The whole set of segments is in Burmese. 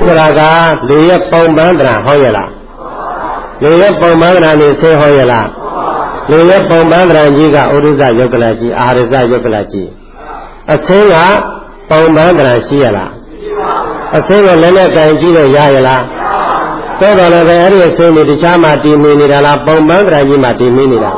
Suraga, Luya Pombandra, Hoyala. Luya Pombandra is say Hoyala. Luya Pombandra Jiga, Uruza Yokalaji, Ariza Yokalaji. A singer, Pombandra Shiala. A singer Lenaka and Jiga Yayala. Todo lo de area semi di chama di minira la Pombandra Yima di minira.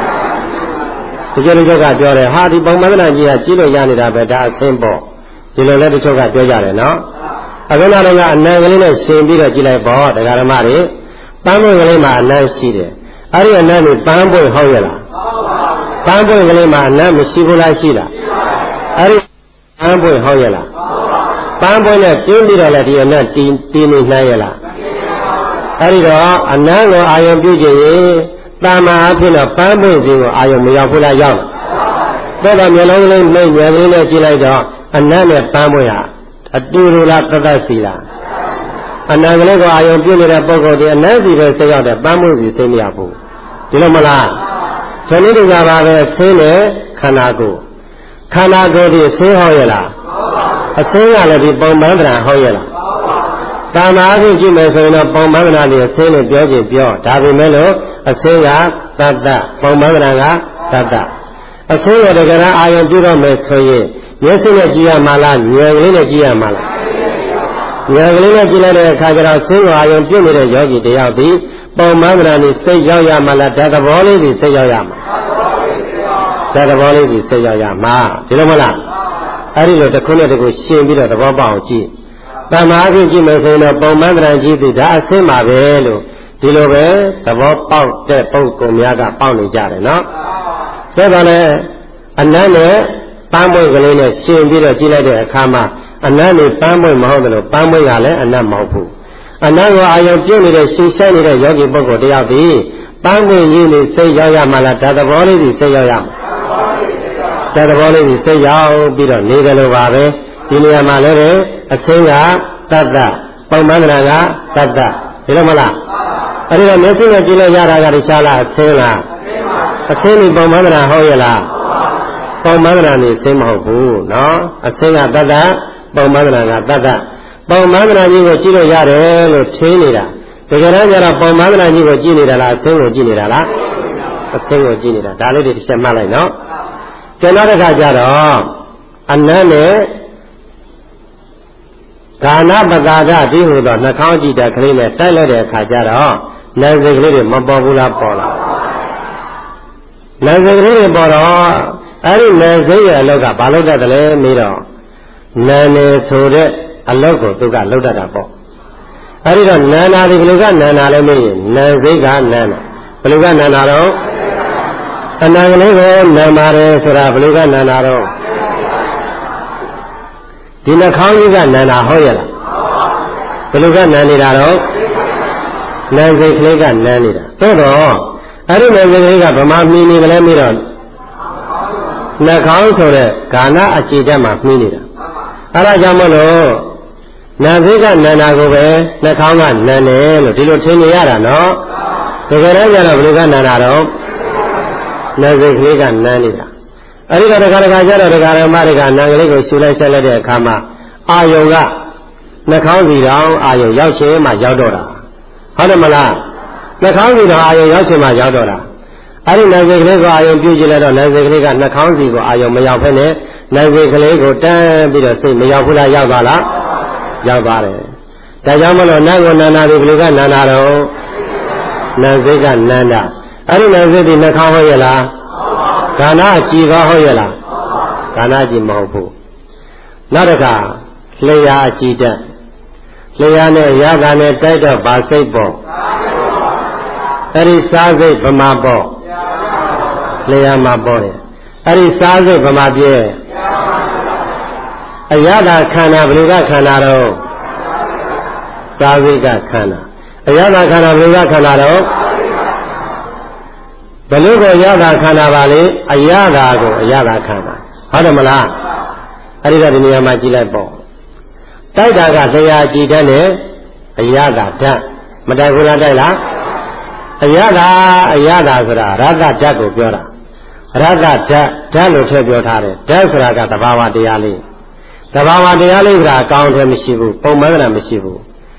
The Joga Jore, Hardy Pombandra Jia, Chilo Yanida, Beda, Simple. You know, let the Joga Jojare, no? I don't know that Nangalina same bit of Gila Board, the Garamari, Bambo Galima, Nancy. Are you a name with Bambo Hoyala? Bambo Galima, Nam Sibula Sila. Are you Bambo Hoyala? Bambo Timira, not Tini Nayala. Are you a Nango, I am Buji, Bama Apina, Bambo, I am Yapula Young. But I'm your only name, Yavina Gila, and Name at Bamoya. A Durula Pavasila. And I will go, I am doing a bogo, the Nazi will say out the bamboo is semi abu. Dilomala. Tonito Gava, Sene, Kanago. Kanago, the Sehoyala. A singer, the Bombandra, Hoyala. Dama, Jim, a Bombandra, the Sene, Biogi, Bio, Davi Melo, a singer, Tata, Bombandra, Tata. A singer, the Gara, I am doing a Mesoye. Yes, in a Gia Malan, Yaglina Gia Malan. Yaglina Gila Kagara Singo, I am doing a yogi, the Yabi, Bombandran is say Yayamala, Dadavoli, we say Yayama. Dadavoli, we say Yayama. Dilomala. I don't know the corner to go shame bit of the Bobauchi. Bamagi Jim is in a Bombandran Gibi, that's him, Avelo. Dilobe, the Bobau, the Poko Miaga, Pound Jare, no? Sevale, and then. Bamboy Galena, same bit of Gila Kama, and Nani Bamboy Mahogano, Bamboy Ale, and Namapu. And now I am doing it, she sent it a yogi bogo de Abi. Bamboy Yini say Yaya Malata, the volley, we say Yayam. The volley, we say Yao, bit of Nigalo Vave, Dinia Malere, a singer, Tata, Pomanaga, Tata, Ilomala. I did a message of Gila Yara Garishala, a singer, a singing Pomana Hoyala. Bombandra is same hobu, no? A singer Dada, Bombandra Dada. Bombandra you were Chilo Yare, or Chinira. The Garanja Bombandra you were Ginira, single Ginira, a single Ginira. That is Shamala, no? Janara Gajaro, and Nane Gana Bagada, Dihuda, Nakaji, the Cleaner, Tyler, Kajaro, Nazagri, Mababula Pola. Nazagri Boro. I didn't say a loga, Baloga, the Miro. Nane Sode, a logo to got loaded up. I didn't Nana, the Gluga, Nana, Naziga, Nana. Gluga, Nanaro. And I live Namare, Sura, Gluga, Nanaro. Dina Conga, Nana Hoyala. Gluga, Nanidaro. Naziga, Nanida. Todo. I didn't know the Mini, the Lemiron. Nakao Gana Achijama Minida. Arajamano Naviga Nanagobe, Nakanga Nane, Dilotiniara, no? The Garaja of Liga Nanaro Naviga Nanida. Ariga the Garagaja, the Garamariga, Nangaligo, Sula Salade, Kama, Ayoga, Nakao Vidao, Ayo Yashi, Majadora. Hanamala, Nakao Vidao, Ayo Yashi, Majadora. I didn't know the I am Bugilla, Naviga, Nakanzi, I am Mayapene, Naviga, damn, bit of thing, Mayapula Yabala, Yabare. The Yamalo Nago Nana, Nanaro, Naviga, Nanda. I didn't know the Nakahoyala, Gana, Chiva Hoyala, Ganaji Mabu. Naraka, Leia Chita, Leane, Yagane, Tata, Basebo. That is Saze from my boy. Leia my boy. That is Saze from my beer. Ayada Kana, Bluga Canaro. Saziga Kana. Ayada Kana, Bluga Canaro. Beluga Yada Kana Valley, Ayada go, Ayada Kana. Hadamala. Arida Majila Bo. Taidaga Leia Gidane, Ayada Ta. Madagula Dela. Ayada Sura, Raga Jago Biora. Raga Jalo Tebiotare, Desraga, the Bava Diali. The Bava Diali, Count Mishivu, Pomana Mishivu.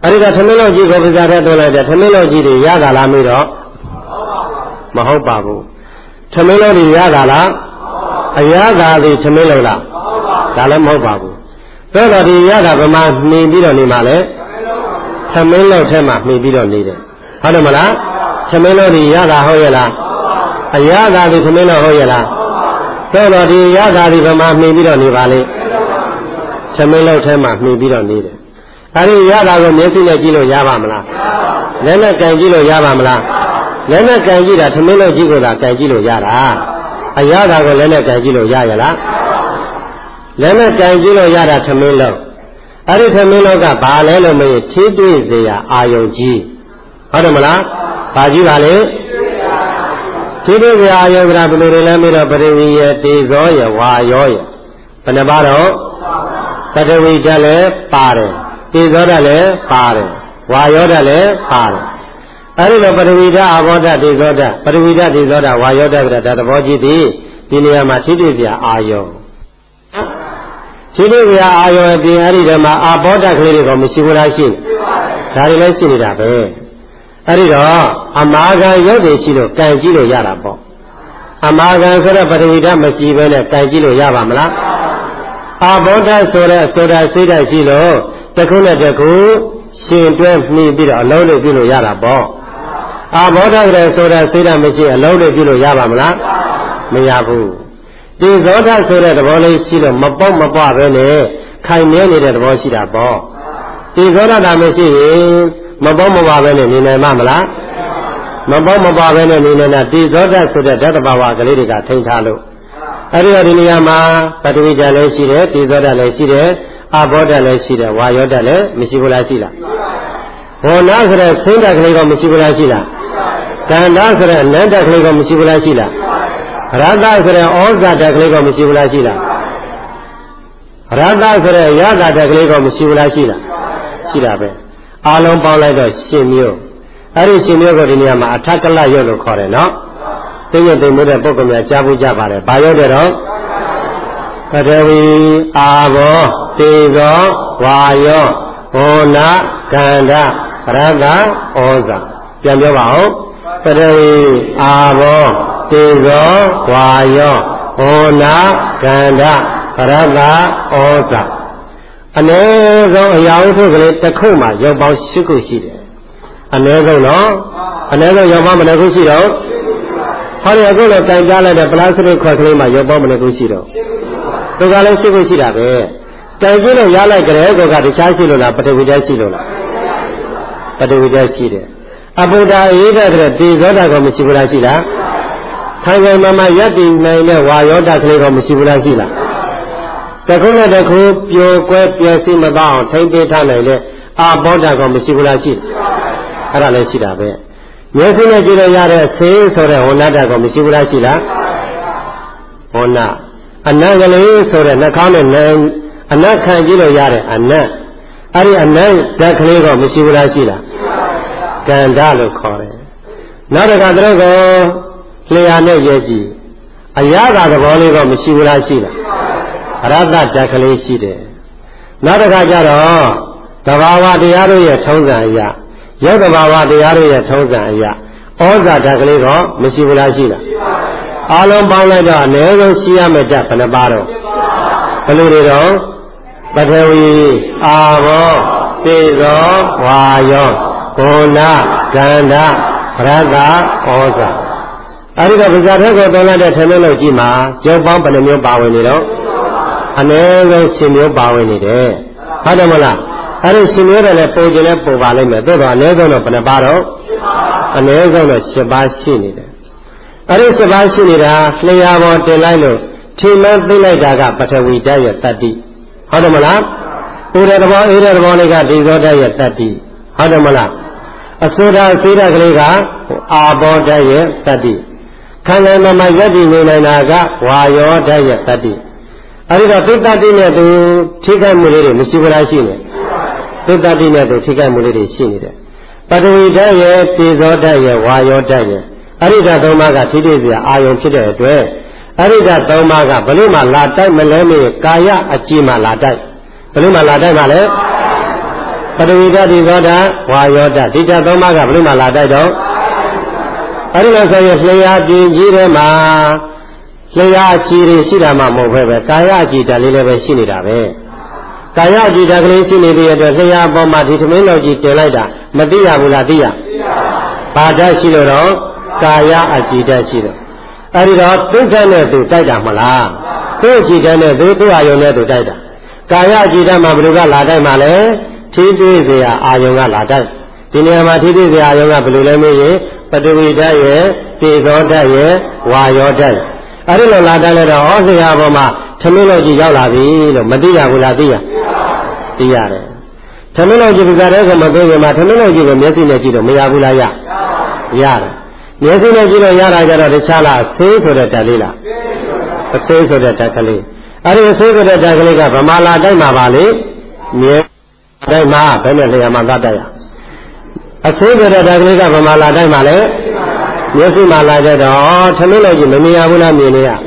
အဲ့ဒီကသမင်းလောက်ကြီးကိုပဇာထဲသွင်းလိုက်တယ်သမင်းလောက်ကြီးတွေရတာလားမေးတော့မဟုတ်ပါဘူးသမင်းလောက်တွေရတာလားအရသာတွေသမင်းလောက်လားဒါလည်းမဟုတ်ပါဘူးသို့တော်ဒီရတာဗမာနှီးပြီးတော့နေမှာလေသမင်းလောက်ထဲမှာနှီးပြီးတော့နေတယ်ဟုတ်တယ်မလားသမင်းလောက်တွေရတာဟုတ်ရဲ့လားအရသာတွေသမင်းလောက်ဟုတ်ရဲ့လားသို့တော်ဒီရတာတွေဗမာနှီးပြီးတော့နေပါလေသမင်းလောက်ထဲမှာနှီးပြီးတော့နေတယ်အဲဒီရတာကိုမျက်စိနဲ့ကြည့်လို့ရပါမလားလက်နဲ့ကြံကြည့်လို့ရပါမလားလက်နဲ့ကြံကြည့်တာသမင်းလောက်ကြည့်ကိုသာကြံကြည့်လို့ရတာအရသာကိုလက်နဲ့ကြံကြည့်လို့ရရလားလက်နဲ့ကြံကြည့်လို့ရတာသမင်းလောက်အဲ့ဒီသမင်းလောက်ကဘာလဲလို့မေးထိတွေ့စေရအာယုံကြီးဟုတ်တယ်မလားဘာကြီးပါလဲထိတွေ့စေရအာယုံကဘယ်လိုတွေလဲမေးတော့ပရိဝိယတေဇောယဝါယောယဘယ်နှပါတော့ပထဝီဓာတ်လည်းပါတယ်တေဇောဓာတ်လည်းပါတယ်ဝါယောဓာတ်လည်းပါတယ်အဲဒီလိုပထဝီဓာတ်အာဘောဓာတ်တေဇောဓာတ်ပထဝီဓာတ်တေဇောဓာတ်ဝါယောဓာတ်ကဒါသဘောကြီးသည်ဒီနေရာမှာထိတွေ့စေရအာယုံထိတွေ့စေရအာယုံအပြင်အဲဒီဓမ္မအာဘောဓာတ်ကလေးတွေကမရှိဘူးလားရှိဒါတွေလည်းရှိနေတာပဲအဲဒီတော့အမာခံရုပ်တွေရှိလို့ကံကြည့်လို့ရတာပေါ့အမာခံဆိုတဲ့ပထဝီဓာတ်မရှိဘဲနဲ့ကံကြည့်လို့ရပါမလားအာဘောဓာတ်ဆိုတဲ့ဆိုတာစိတ်ဓာတ်ရှိလို့တစ်ခုနဲ့တစ်ခုရှင်တွဲနှီးပြီးတော့အလုံးလေးပြုလို့ရတာပေါ့အာဘောဓာတ်ကလေးဆိုတာစိတ်ဓာတ်မရှိအလုံးလေးပြုလို့ရပါမလားမရဘူးဒီဇောဓာတ်ဆိုတဲ့သဘောလေးရှိလို့မပေါက်မပွားပဲနဲ့ခိုင်မြဲနေတဲ့သဘောရှိတာပေါ့ဒီဇောဓာတ်မရှိရင်မပေါက်မပွားပဲနဲ့နေနိုင်မှာမလားမပေါက်မပွားပဲနဲ့နေနေတာဒီဇောဓာတ်ဆိုတဲ့ဓာတ်တဘာဝကလေးတွေကထိန်းထားလို့အဲ့ဒီနေရာမှာပထဝီဓာတ်လည်းရှိတယ်ဒီဇောဓာတ်လည်းရှိတယ်အာဘောဓာတ်လည်းရှိတယ်ဝါယောဓာတ်လည်းမရှိဘူးလားရှိလားဘောနာဆိုတဲ့ဆင်းဓာတ်ကလေးကမရှိဘူးလားရှိလားကန္တာဆိုတဲ့အနန္တကလေးကမရှိဘူးလားရှိလားရတ္တဆိုတဲ့ဩဇာဓာတ်ကလေးကမရှိဘူးလားရှိလားရတ္တဆိုတဲ့ရတ္တဓာတ်ကလေးကမရှိဘူးလားရှိလားရှိတာပဲအလုံးပေါင်းလိုက်တော့ရှင်မျိုးအဲ့ဒီရှင်မျိုးကိုဒီနေရာမှာအထက်ကလရုပ်လို့ခေါ်တယ်နော်သိရသိမှုတဲ့ပုဂ္ဂိုလ်များကြားဖို့ကြပါတယ်ဘာရုပ်တဲ့တော့ပထဝီအာဘောတေဇောဝါယောဘောနာကန္ဓာရတ္တဩဇာပြန်ပြောပါဦးပထဝီအာဘောတေဇောဝါယောဘောနာကန္ဓာရတ္တဩဇာအနည်းဆုံးအရာဝတ္ထုကလေးတစ်ခုမှရုပ်ပေါင်း၈ခုရှိတယ်အနည်းဆုံးနော်အနည်းဆုံးရုပ်ပေါင်းဘယ်နှခုရှိတော့ဟောဒီအခုလိုတိုင်ကြားလိုက်တဲ့ပလတ်စတစ်ခွက်ကလေးမှာရုပ်ပေါင်းဘယ်နှခုရှိတော့သူကလည်း၈ခုရှိတာပဲတိုင်ကြည့်လို့ရလိုက်ကြတဲ့ကောကတခြားရှိလို့လားပထဝီဓာတ်ရှိလို့လားပထဝီဓာတ်ရှိတယ်အပုဒ္ဒါအေးတဲ့တေဇောဓာတ်ကမရှိဘူးလားရှိလားခိုင်ခိုင်မာမာယက်တည်နိုင်တဲ့ဝါယောဓာတ်ကလေးကမရှိဘူးလားရှိလားတခုနဲ့တခုပြိုကွဲပြည့်စည်မသွားအောင်ထိမ့်ပေးထားနိုင်တဲ့အာဘောဓာတ်ကမရှိဘူးလားရှိအဲ့ဒါလည်းရှိတာပဲမျက်စိနဲ့ကြည့်လို့ရတဲ့ဆေးဆိုတဲ့ဝဏ္ဏဓာတ်ကမရှိဘူးလားရှိလားဝဏ္ဏအနံ့ကလေးဆိုတဲ့နှာခေါင်းနဲ့အနံ့ခံကြည့်လို့ရတဲ့အနံ့အဲ့ဒီအနံ့ဓာတ်ကလေးကမရှိဘူးလားရှိလားကန္ဓာလို့ခေါ်တယ်နောက်တစ်ခါသူတို့ကလျှာနဲ့ရဲကြည့်အရာသာသဘောလေးကမရှိဘူးလားရှိလားရတ္တဓာတ်ကလေးရှိတယ်နောက်တစ်ခါကျတော့သဘာဝတရားတို့ရဲ့ထုံးစံအရာရုပ်သဘာဝတရားတို့ရဲ့ထုံးစံအရာဩဇာဓာတ်ကလေးကမရှိဘူးလားရှိလားအလုံးပေါင်းလိုက်တော့အနည်းဆုံးရှိရမယ့်ဓာတ်ဘယ်နှပါတော့ဘယ်လိုတွေတော့ပထဝီအာဘောတေဇောဝါယောဘောနာကန္ဓာရတ္တဩဇာအဲဒီတော့ဗဇာထက်ကိုတော်လိုက်တဲ့ထမင်းလို့ကြည့်မှာရုပ်ပေါင်းဘယ်နှမျိုးပါဝင်နေတော့အနည်းဆုံး10မျိုးပါဝင်နေတယ်ဟုတ်တယ်မလားအဲ့ဒီ10မျိုးတည်းလည်းပုံကျင်လည်းပုံပါလိမ့်မယ်သို့တော့အနည်းဆုံးတော့ဘယ်နှပါတော့အနည်းဆုံးတော့10ပါးရှိနေတယ်အဲ့ဒီ10ပါးရှိနေတာလျှာပေါ်တင်လိုက်လို့ထိမှန်းသိလိုက်တာကပထဝီဓာတ်ရဲ့တတ္တိဟုတ်တယ်မလားဥရသဘောအေးတဲ့သဘောလေးကဒီဇောဓာတ်ရဲ့တတ္တိဟုတ်တယ်မလားအဆိုဓာစေဓာတ်ကလေးကအာဘောဓာတ်ရဲ့တတ္တိခန္ဓာမှာယက်တည်နေနိုင်တာကဝါယောဓာတ်ရဲ့တတ္တိအဲဒီတော့သုတ္တတိနဲ့သူထိခိုက်မှုလေးတွေမရှိဘူးလားရှိနေသုတ္တတိနဲ့သူထိခိုက်မှုလေးတွေရှိနေတယ်ပထဝီဓာတ်ရဲ့တေဇောဓာတ်ရဲ့ဝါယောဓာတ်ရဲ့အဲဒီဓာတ်သုံးပါးကထိတွေ့စရာအာယုံဖြစ်တဲ့အတွက်အဲဒီဓာတ်သုံးပါးကဘလို့မှလာတိုက်မလဲမေးကာယအကြည့်မှလာတိုက်ဘလို့မှလာတိုက်မှလဲပထဝီဓာတ်ဒီသောဓာတ်ဝါယောဓာတ်ဒီဓာတ်သုံးပါးကဘယ်လိုမှလာတိုက်တော့အဲ့ဒီလိုဆိုရင်လျှာပြင်းကြီးထဲမှာလျှာချီတွေရှိတာမှမဟုတ်ပဲကာယအကြည်ဓာတ်လေးလည်းပဲရှိနေတာပဲကာယအကြည်ဓာတ်ကလေးရှိနေတဲ့အတွက်လျှာပေါ်မှာဒီသမင်းတော်ကြီးတင်လိုက်တာမသိရဘူးလားသိရဘာဓာတ်ရှိလို့တော့ကာယအကြည်ဓာတ်ရှိတော့အဲ့ဒီတော့သူ့ဓာတ်နဲ့သူတိုက်တာမလားသူ့အကြည်ဓာတ်နဲ့သူ့အာယုံနဲ့သူတိုက်တာကာယအကြည်ဓာတ်မှာဘယ်လိုကလာတိုက်မှာလဲထိတွေ့เสียအာယုံကလာတိုက်ဒီနေရာမှာထိတွေ့เสียအာယုံကဘယ်လိုလဲမေးရင်ပထဝီဓာတ်ရဲ့တေဇောဓာတ်ရဲ့ဝါယောဓာတ်အဲ့ဒီလိုလာတိုက်လိုက်တော့ဩဇေယဘောမှာသမင်းတော်ကြီးရောက်လာပြီလို့မသိရဘူးလားသိရတယ်သမင်းတော်ကြီးပြကြတဲ့ကမသိခင်မှာသမင်းတော်ကြီးကိုမျက်စိနဲ့ကြည့်တော့မရဘူးလားရတယ်မျက်စိနဲ့ကြည့်လို့ရတာကြတော့တခြားလားဆေးဆိုတဲ့ဓာတ်လေးလားအဆေးဆိုတဲ့ဓာတ်ကလေးအဲ့ဒီအဆေးဆိုတဲ့ဓာတ်ကလေးကဗမာလာတိုက်မှာပါလေမြဲတိုက်မှာဘယ်နဲ့လျာမှာသတ်တိုက်ရအဆေးဆိုတဲ့ဓာတ်ကလေးကဗမာလာတိုက်မှာလေမျက်စိမှာလာကြတော့သမင်းတော်ကြီးမမြင်ရဘူးလားမြင်နေရတယ်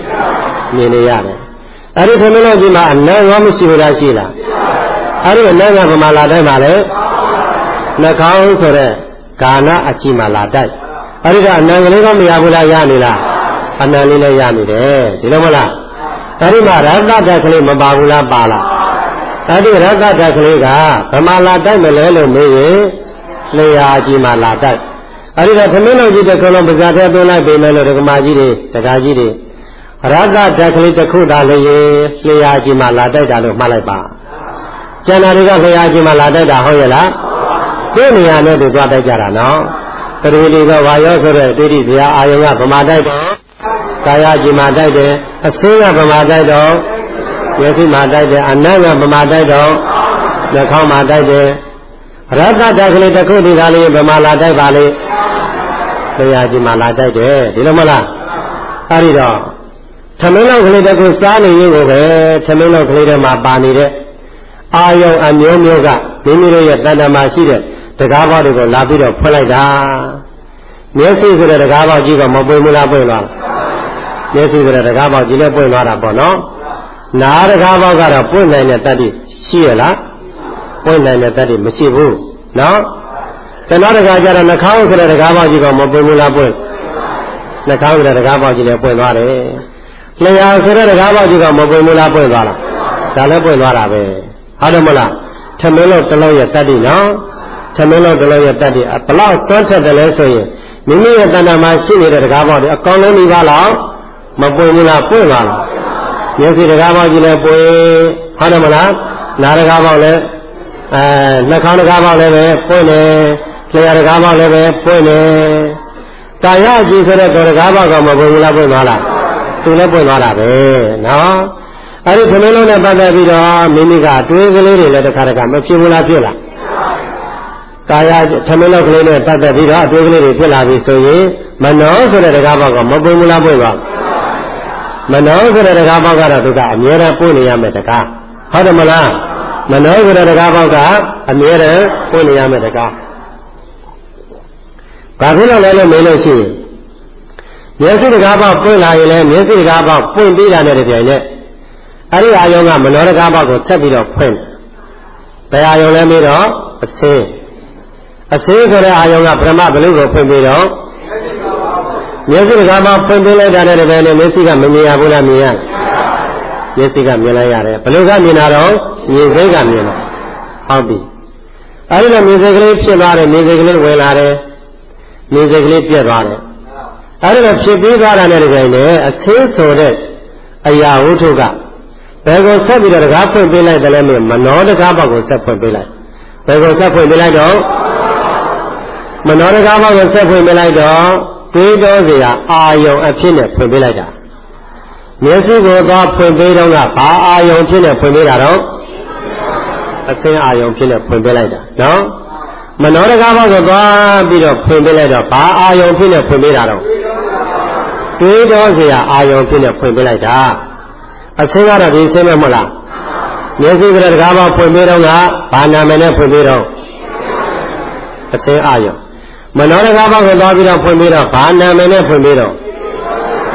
အဲ့ဒီသမင်းတော်ကြီးမှာအနံ့ရောမရှိဘူးလားရှိလားအဲ့ဒီအနံ့ကဗမာလာတိုက်မှာလေနှာခေါင်းဆိုတဲ့ကာနအကြည့်မှာလာတိုက်အဲ့ဒီကအနံကလေးကမရဘူးလားရနေလားအနံလေးလည်းရနေတယ်ဒီလိုမလားအဲ့ဒီမှာရတ္တဓာတ်ကလေးမပါဘူးလားပါလားအဲ့ဒီရတ္တဓာတ်ကလေးကဗမာလာတိုက်မလဲလို့မေးရင်လျှာကြီးမှာလာတိုက်အဲ့ဒီတော့သမင်းတော်ကြီးတစ်ခုလုံးပါဇာထဲသွင်းလိုက်ပေးမယ်လို့ဒကမာကြီးတွေဒကာကြီးတွေရတ္တဓာတ်ကလေးတစ်ခုသာလည်းလျှာကြီးမှာလာတိုက်တာလို့မှတ်လိုက်ပါကျန်တာတွေကလျှာကြီးမှာလာတိုက်တာဟုတ်ရဲ့လားဒီနေရာနဲ့သူသွားတိုက်ကြတာနော်တရဝီကဝါယောဆိုတဲ့ဒိဋ္ဌိဇာအာယုံကဗမာတိုက်တော့ကာယကြီးမှာတိုက်တယ်အဆေးကဗမာတိုက်တော့မျက်စိမှာတိုက်တယ်အနံ့ကဗမာတိုက်တော့နှာခေါင်းမှာတိုက်တယ်ရတ္တဓာတ်ကလေးတစ်ခုဒီကလေးဗမာလာတိုက်ပါလေတရားကြီးမှာလာတိုက်တယ်ဒီလိုမလားအဲ့ဒီတော့သမင်းလောက်ကလေးတစ်ခုစားနေရင်ကိုပဲသမင်းလောက်ကလေးထဲမှာပါနေတဲ့အာယုံအမျိုးမျိုးကမိမိတို့ရဲ့တဏ္ဍာမှာရှိတဲ့တကားပေါက်တွေကိုလာပြီးတော့ဖွင့်လိုက်တာမျက်စိဆိုတဲ့တကားပေါက်ကြီးကမပွင့်ဘူးလားပွင့်သွားလားမျက်စိဆိုတဲ့တကားပေါက်ကြီးလည်းပွင့်သွားတာပေါ့နော်နားတကားပေါက်ကတော့ပွင့်နိုင်တဲ့တတ္တိရှိရလားပွင့်နိုင်တဲ့တတ္တိမရှိဘူးနော်တဏှာတကားကြတော့နှာခေါင်းဆိုတဲ့တကားပေါက်ကြီးကမပွင့်ဘူးလားပွင့်နှာခေါင်းဆိုတဲ့တကားပေါက်ကြီးလည်းပွင့်သွားတယ်လျှာဆိုတဲ့တကားပေါက်ကြီးကမပွင့်ဘူးလားပွင့်သွားလားဒါလည်းပွင့်သွားတာပဲဟုတ်တယ်မလားသမင်းလုံးတစ်လုံးရဲ့တတ္တိနော်သမင်းလုံးတစ်လုံးရဲ့တတ္တိဘလောက်သွန်းထက်တယ်လဲဆိုရင်မိမိရဲ့တဏ္ဍာမှာရှိနေတဲ့တကားပေါက်တွေအကောင်လုံးပြီးပါလားမပွင့်ဘူးလားပွင့်သွားလားမျက်စိတကားပေါက်ကြီးလည်းပွင့်ဟုတ်တယ်မလားနားတကားပေါက်လည်းနှာခေါင်းတကားပေါက်လည်းပဲပွင့်တယ်လျှာတကားပေါက်လည်းပဲပွင့်တယ်ကာယအကြည့်ဆိုတဲ့တကားပေါက်ကမပွင့်ဘူးလားပွင့်သွားလားသူလည်းပွင့်သွားတာပဲနော်အဲ့ဒီသမင်းလုံးနဲ့ပတ်သက်ပြီးတော့မိမိကတွေးကလေးတွေလည်းတစ်ခါတခါမဖြစ်ဘူးလားဖြစ်လားကာယသမင်းလုံးကလေးနဲ့ပတ်သက်ပြီးတော့တွေးကလေးတွေဖြစ်လာပြီဆိုရင်မနောဆိုတဲ့တကားပေါက်ကမပွင့်ဘူးလားပွင့်သွားမနောဆိုတဲ့တကားပေါက်ကတော့သူကအမြဲတမ်းပွင့်နေရမယ်တကားဟုတ်တယ်မလားမနောဆိုတဲ့တကားပေါက်ကအမြဲတမ်းပွင့်နေရမယ်တကားဘာဖြစ်လို့လဲလို့မေးလို့ရှိရင်မျက်စိတကားပေါက်ပွင့်လာရင်လည်းမျက်စိတကားပေါက်ပွင့်ပြီးတာနဲ့တပြိုင်နက်အဲ့ဒီအာယုံကမနောတကားပေါက်ကိုဆက်ပြီးတော့ဖွင့်ဘယ်အာယုံလဲမေးတော့အဆေးဆိုတဲ့အာယုံကပရမဘလူကိုဖွင့်ပြီးတော့မျက်စိတကားပေါက်ဖွင့်ပြီးလိုက်တာနဲ့တပြိုင်နက်မျက်စိကမမြင်ရဘူးလားမြင်ရမျက်စိကမြင်လိုက်ရတယ်ဘလူကမြင်တာတော့မြင်စိတ်ကမြင်တာဟုတ်ပြီအဲ့ဒီတော့မြင်စိတ်ကလေးဖြစ်သွားတယ်မြင်စိတ်ကလေးဝင်လာတယ်မြင်စိတ်ကလေးပြတ်သွားတယ်အဲ့ဒီတော့ဖြစ်ပြီးသွားတာနဲ့တပြိုင်နက်အဆေးဆိုတဲ့အရာဝတ္ထုကဘယ်ကိုဆက်ပြီးတော့တကားဖွင့်ပေးလိုက်တယ်လဲမနောတကားဘောက်ကိုဆက်ဖွင့်ပေးလိုက်ဘယ်ကိုဆက်ဖွင့်ပေးလိုက်တော့မနောတကားဘောက်ကိုဆက်ဖွင့်ပေးလိုက်တော့တွေးတောစရာအာယုံအဖြစ်နဲ့ဖွင့်ပေးလိုက်တာမျက်စိကိုသွားဖွင့်ပေးတော့ကဘာအာယုံဖြစ်နဲ့ဖွင့်ပေးတာတော့အသင်းအာယုံဖြစ်နဲ့ဖွင့်ပေးလိုက်တာနော်မနောတကားဘောက်ကိုသွားပြီးတော့ဖွင့်ပေးလိုက်တော့ဘာအာယုံဖြစ်နဲ့ဖွင့်ပေးတာတော့တွေးတောစရာအာယုံဖြစ်နဲ့ဖွင့်ပေးလိုက်တာအဆင်းကတော့ဒီဆင်းမဲ့မဟုတ်လားမျက်စိကတကားပေါက်ဖွင့်ပေးတော့ကဘာနာမည်နဲ့ဖွင့်ပေးတော့အဆင်းအာယုံမနောတကားပေါက်ကိုသွားပြီးတော့ဖွင့်ပေးတော့ဘာနာမည်နဲ့ဖွင့်ပေးတော့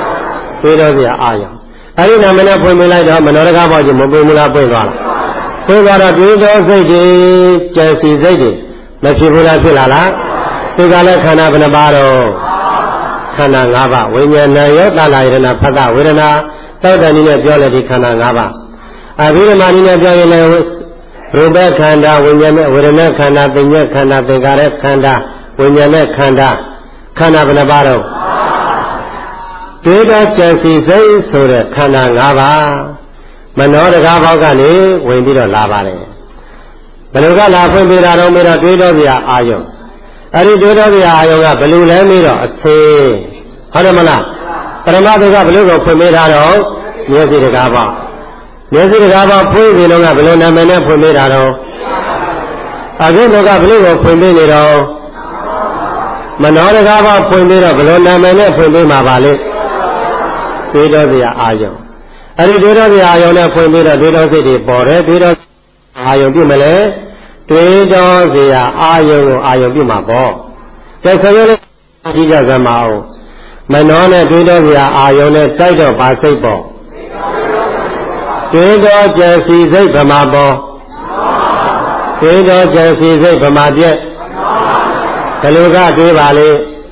တွေးတော့စရာအာယုံအဲဒီနာမည်နဲ့ဖွင့်ပေးလိုက်တော့မနောတကားပေါက်ကြီးမပွင့်ဘူးလားပွင့်သွားလားဖွင့်သွားတော့တွေးသောစိတ်တွေကြံစီစိတ်တွေမဖြစ်ဘူးလားဖြစ်လာလားဒီကလည်းခန္ဓာဘယ်နှပါတော့ခန္ဓာ၅ပါးဝိညာဏယောသလာယရဏဖတ်တာဝေဒနာတောက်တန်နည်းနဲ့ပြောလိုက်ဒီခန္ဓာ၅ပါးအဘိဓမ္မာနည်းနဲ့ပြောရင်လည်းရူပခန္ဓာဝိညာဉ်ဝေဒနာခန္ဓာသင်္ညေခန္ဓာသင်္ခါရခန္ဓာဝိညာဉ်နဲ့ခန္ဓာခန္ဓာဘယ်နှပါတော့တွေးသောကြံစီစိတ်ဆိုတဲ့ခန္ဓာ၅ပါးမနောတကားဘောက်ကနေဝင်ပြီးတော့လာပါတယ်ဘယ်လိုကလာဖွင့်ပေးတာတော့မေးတော့တွေးတော်စရာအာယုံအဲ့ဒီတွေးတော်စရာအာယုံကဘယ်လိုလဲမေးတော့အစေဟုတ်တယ်မလားပရမတ်ကဘယ်လိုကိုဖွင့်ပေးတာတော့မျက်စိတကားဘောက်မျက်စိတကားဘောက်ဖွင့်ပြီးတော့ကဘယ်လိုနာမည်နဲ့ဖွင့်ပေးတာတော့အခုတော့ကဘယ်လိုကိုဖွင့်ပေးနေတော့မနောတကားဘောက်ဖွင့်ပေးတော့ဘယ်လိုနာမည်နဲ့ဖွင့်ပေးမှာပါလဲတွေးတော်စရာအာယုံအဲ့ဒီတွေးတော်စရာအာယုံနဲ့ဖွင့်ပေးတော့တွေးတော်စိတ်တွေပေါ်တယ်တွေးတော်အာယုံပြုမလဲတွေးတော်စရာအာယုံကိုအာယုံပြုမှာပေါ့ကဲဆိုရင်ဒီကြစမ်းမအောင်မနောနဲ့တွေးတော်စရာအာယုံနဲ့တိုက်တော့ပါစိတ်ပေါ့တွေးတော်ကြံစီစိတ်ဗမာပေါ်တွေးတော်ကြံစီစိတ်ဗမာပြက်ဘယ်လိုကတွေးပါလေ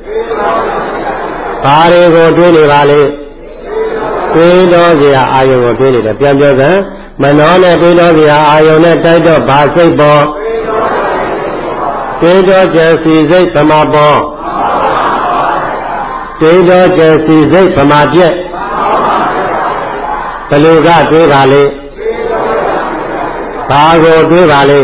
ဘာတွေကိုတွေးနေပါလေတွေးတော်စရာအာယုံကိုတွေးနေတယ်ပြန်ပြောစမ်းမနောနဲ့တွေးတော်စရာအာယုံနဲ့တိုက်တော့ဘာစိတ်ပေါ်တွေးတော်ကြံစီစိတ်ဗမာပေါ်တွေးတော်ကြံစီစိတ်ဗမာပြက်ဘယ်လိုကတွေးပါလေဘာကိုတွေးပါလေ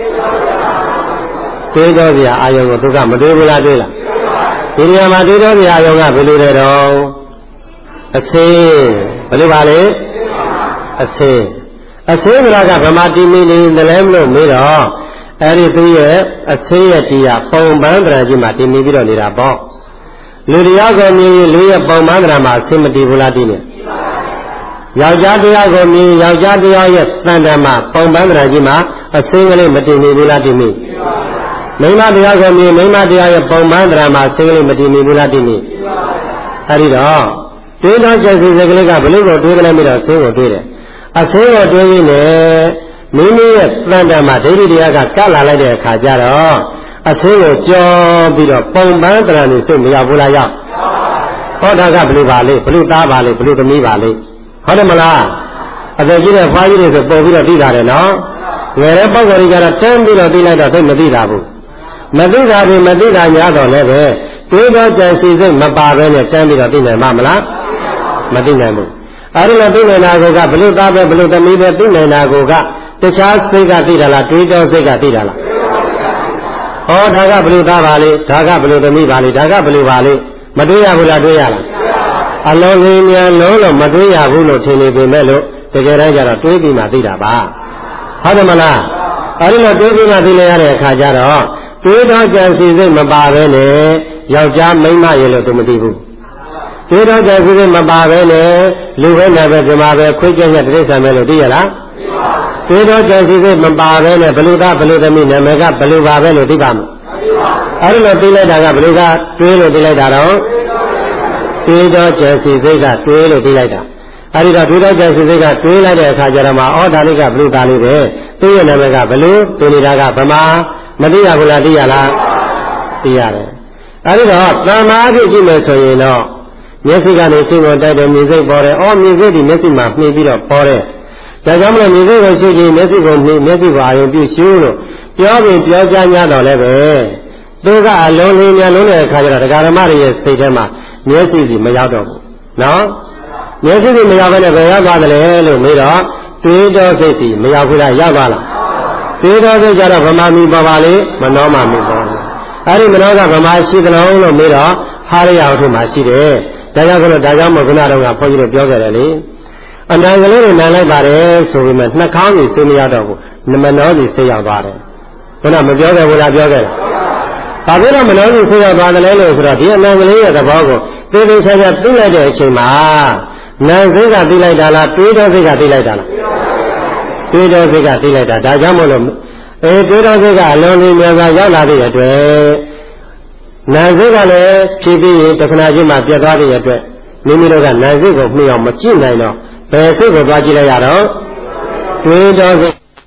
တွေးတော်စရာအာယုံကိုသူကမတွေးဘူးလားတွေးလားဒီနေရာမှာတွေးတော်စရာအာယုံကဘယ်လိုလဲတော့အစေဘယ်လိုပါလဲအစေဆိုတာကဗမာတိမီနေလည်းမလို့မေးတော့အဲ့ဒီသူရဲ့အစေရဲ့တရားပုံပန်းတရားကြီးမှာတည်နေပြီးတော့နေတာပေါ့လူတရားကိုမြင်ရင်လူရဲ့ပုံပန်းတရားမှာအစေမတည်ဘူးလားတည်နေယောက်ျားတရားကိုမြင်ယောက်ျားတရားရဲ့တန်တမှာပုံပန်းတရားကြီးမှာအစေကလေးမတည်နေဘူးလားတည်နေမိန်းမတရားကိုမြင်မိန်းမတရားရဲ့ပုံပန်းတရားမှာအစေကလေးမတည်နေဘူးလားတည်နေအဲ့ဒီတော့တွေးတော့ချက်စီစကလေးကဘလို့ကိုတွေးကြလဲပြီးတော့အဆင်းကိုတွေးတယ်အဆင်းကိုတွေးရင်းနဲ့မိမိရဲ့တန်တမှာဒိဋ္ဌိတရားကကပ်လာလိုက်တဲ့အခါကျတော့အဆင်းကိုကြောပြီးတော့ပုံပန်းတရားနေစိတ်မရောက်ဘူးလားရောက်ဟောတာကဘလို့ပါလေဘလို့သားပါလေဘလို့သမီးပါလေဟုတ်တယ်မလားအသက်ကြီးတဲ့ဖွားကြီးတွေဆိုပေါ်ပြီးတော့သိတာတယ်နော်ငယ်တဲ့ပုံစံတွေကတော့တန်းပြီးတော့သိလိုက်တော့သိမသိတာဘူးမသိတာတွေမသိတာများတော့လည်းပဲတွေးတော့ကြံစီစိတ်မပါဘဲနဲ့တန်းပြီးတော့သိနိုင်မှာမလားမသိနိုင်ဘူးအဲဒီလိုသိနိုင်တာကဘလို့သားပဲဘလို့သမီးပဲသိနိုင်တာကတခြားစိတ်ကသိတာလားတွေးတော့စိတ်ကသိတာလားဟောဒါကဘလို့သားပါလေဒါကဘလို့သမီးပါလေဒါကဘလို့ပါလေမတွေးရဘူးလားတွေးရလားအလုံးကြီးများလုံးလုံးမတွေးရဘူးလို့ထင်နေပေမဲ့လို့တကယ်တမ်းကျတော့တွေးပြီးမှသိတာပါဟုတ်တယ်မလားအဲဒီလိုတွေးပြီးမှသိနေရတဲ့အခါကျတော့တွေးတော့ကြံစီစိတ်မပါပဲနဲ့ယောက်ျားမိန်းမရေလို့သူမသိဘူးတွေးတော့ကြံစီစိတ်မပါပဲနဲ့လူပဲနာပဲဒီမှာပဲခွေးကျက်ရတိရစ္ဆာန်ပဲလို့သိရလားတွေးတော့ကြံစီစိတ်မပါပဲနဲ့ဘလူသားဘလူသမီးနာမည်ကဘလူပါပဲလို့သိပါမလားအဲဒီလိုသိလိုက်တာကဘလူကတွေးလို့သိလိုက်တာတော့တွေးတော့ကြံစီစိတ်ကတွေးလို့သိလိုက်တာအဲဒီတော့တွေးတော့ကြံစီစိတ်ကတွေးလိုက်တဲ့အခါကျတော့မှဩဒါလေးကဘလူသားလေးပဲသူ့ရဲ့နာမည်ကဘလူသိနေတာကဗမာမသိရဘူးလားသိရလားသိရတယ်အဲဒီတော့သမာဓိရှိမယ်ဆိုရင်တော့မျက်စိကနေစိတ်ကိုတိုက်တယ်မြင်စိတ်ပေါ်တယ်ဩမြင်စိတ်ဒီမျက်စိမှာနှိပ်ပြီးတော့ပေါ်တယ်ဒါကြောင့်မလို့မြင်စိတ်ကိုရှုကြည့်မျက်စိကိုနှိပ်မျက်စိကိုအာရုံပြုရှုလို့ပြောပြီးပြောကြ냐တော့လည်းပဲသူကအလုံးလေးများလုံးတဲ့အခါကျတော့ဒကာဓမ္မတွေရဲ့စိတ်ထဲမှာမျက်စိစီမရောက်တော့ဘူးနော်မျက်စိစီမရောက်ဘဲနဲ့ဘယ်ရောက်သွားသလဲလို့မေးတော့တွေးတော့စိတ်စီမရောက်ဘူးလားရောက်သွားလားတွေးတော့စိတ်ကြတော့ဗမာမီပေါ်ပါလေမနောမမီပေါ်လေအဲဒီမနောကဗမာရှိသလုံးလို့မေးတော့ဟာရရအောင်ထုမှာရှိတယ်ဒါကြောင့်မလို့ဒါကြောင့်မခုနတော့ကဘုန်းကြီးတို့ပြောခဲ့တယ်လေအနံကလေးတွေနံလိုက်ပါတယ်ဆိုပေမဲ့နှာခေါင်းကြီးစိတ်မရောက်တော့ဘူးမနောကြီးစိတ်ရောက်သွားတယ်ခုနမပြောခဲ့ဘူးလားပြောခဲ့တယ်ဘာဖြစ်လို့မနောကြီးစိတ်ရောက်သွားတယ်လဲလို့ဆိုတော့ဒီအနံကလေးရဲ့သဘောကိုသေသေးချာချာသိလိုက်တဲ့အချိန်မှာနာစိတ်ကသိလိုက်တာလားတွေးတော့စိတ်ကသိလိုက်တာလားတွေးတော့စိတ်ကသိလိုက်တာဒါကြောင့်မလို့တွေးတော့စိတ်ကအလုံးလေးများစွာရောက်လာတဲ့အတွက်နာစိတ်ကလည်းဖြည်းဖြည်းတခဏချင်းမှပြတ်သွားတဲ့အတွက်မိမိတို့ကနာစိတ်ကိုမှီအောင်မကြည့်နိုင်တော့ဘယ်စိတ်ကိုသွားကြည့်လိုက်ရတော့တွေးတော့စိတ်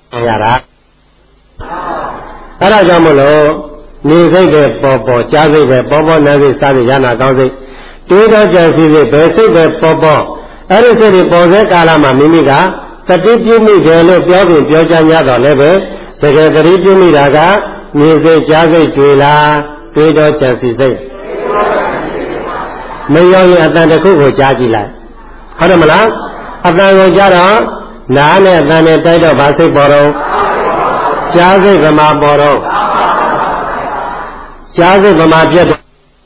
ရတာအဲ့ဒါကြောင့်မလို့နေစိတ်ပဲပေါ်ပေါ်ကြားစိတ်ပဲပေါ်ပေါ်နားစိတ်စားစိတ်ရနာကောင်းစိတ်တွေးတော့ကြံစည်စိတ်ဘယ်စိတ်ပဲပေါ်ပေါ်အဲ့ဒီစိတ်တွေပေါ်တဲ့ကာလမှာမိမိကတတိပြုမိတယ်လို့ပြောပြီးပြောကြရတော့လည်းပဲတကယ်တတိပြုမိတာကနေစိတ်ကြားစိတ်တွေလားတွေးတော့ကြံစည်စိတ်မရောရင်အတန်တစ်ခုကိုကြားကြည့်လိုက်ဟုတ်တယ်မလားအတန်ကိုကြားတော့နားနဲ့အတန်နဲ့တိုက်တော့ဗာစိတ်ပေါ်တော့ကြားစိတ်ဗမာပေါ်တော့ကြားစိတ်ဗမာပြတ်တော့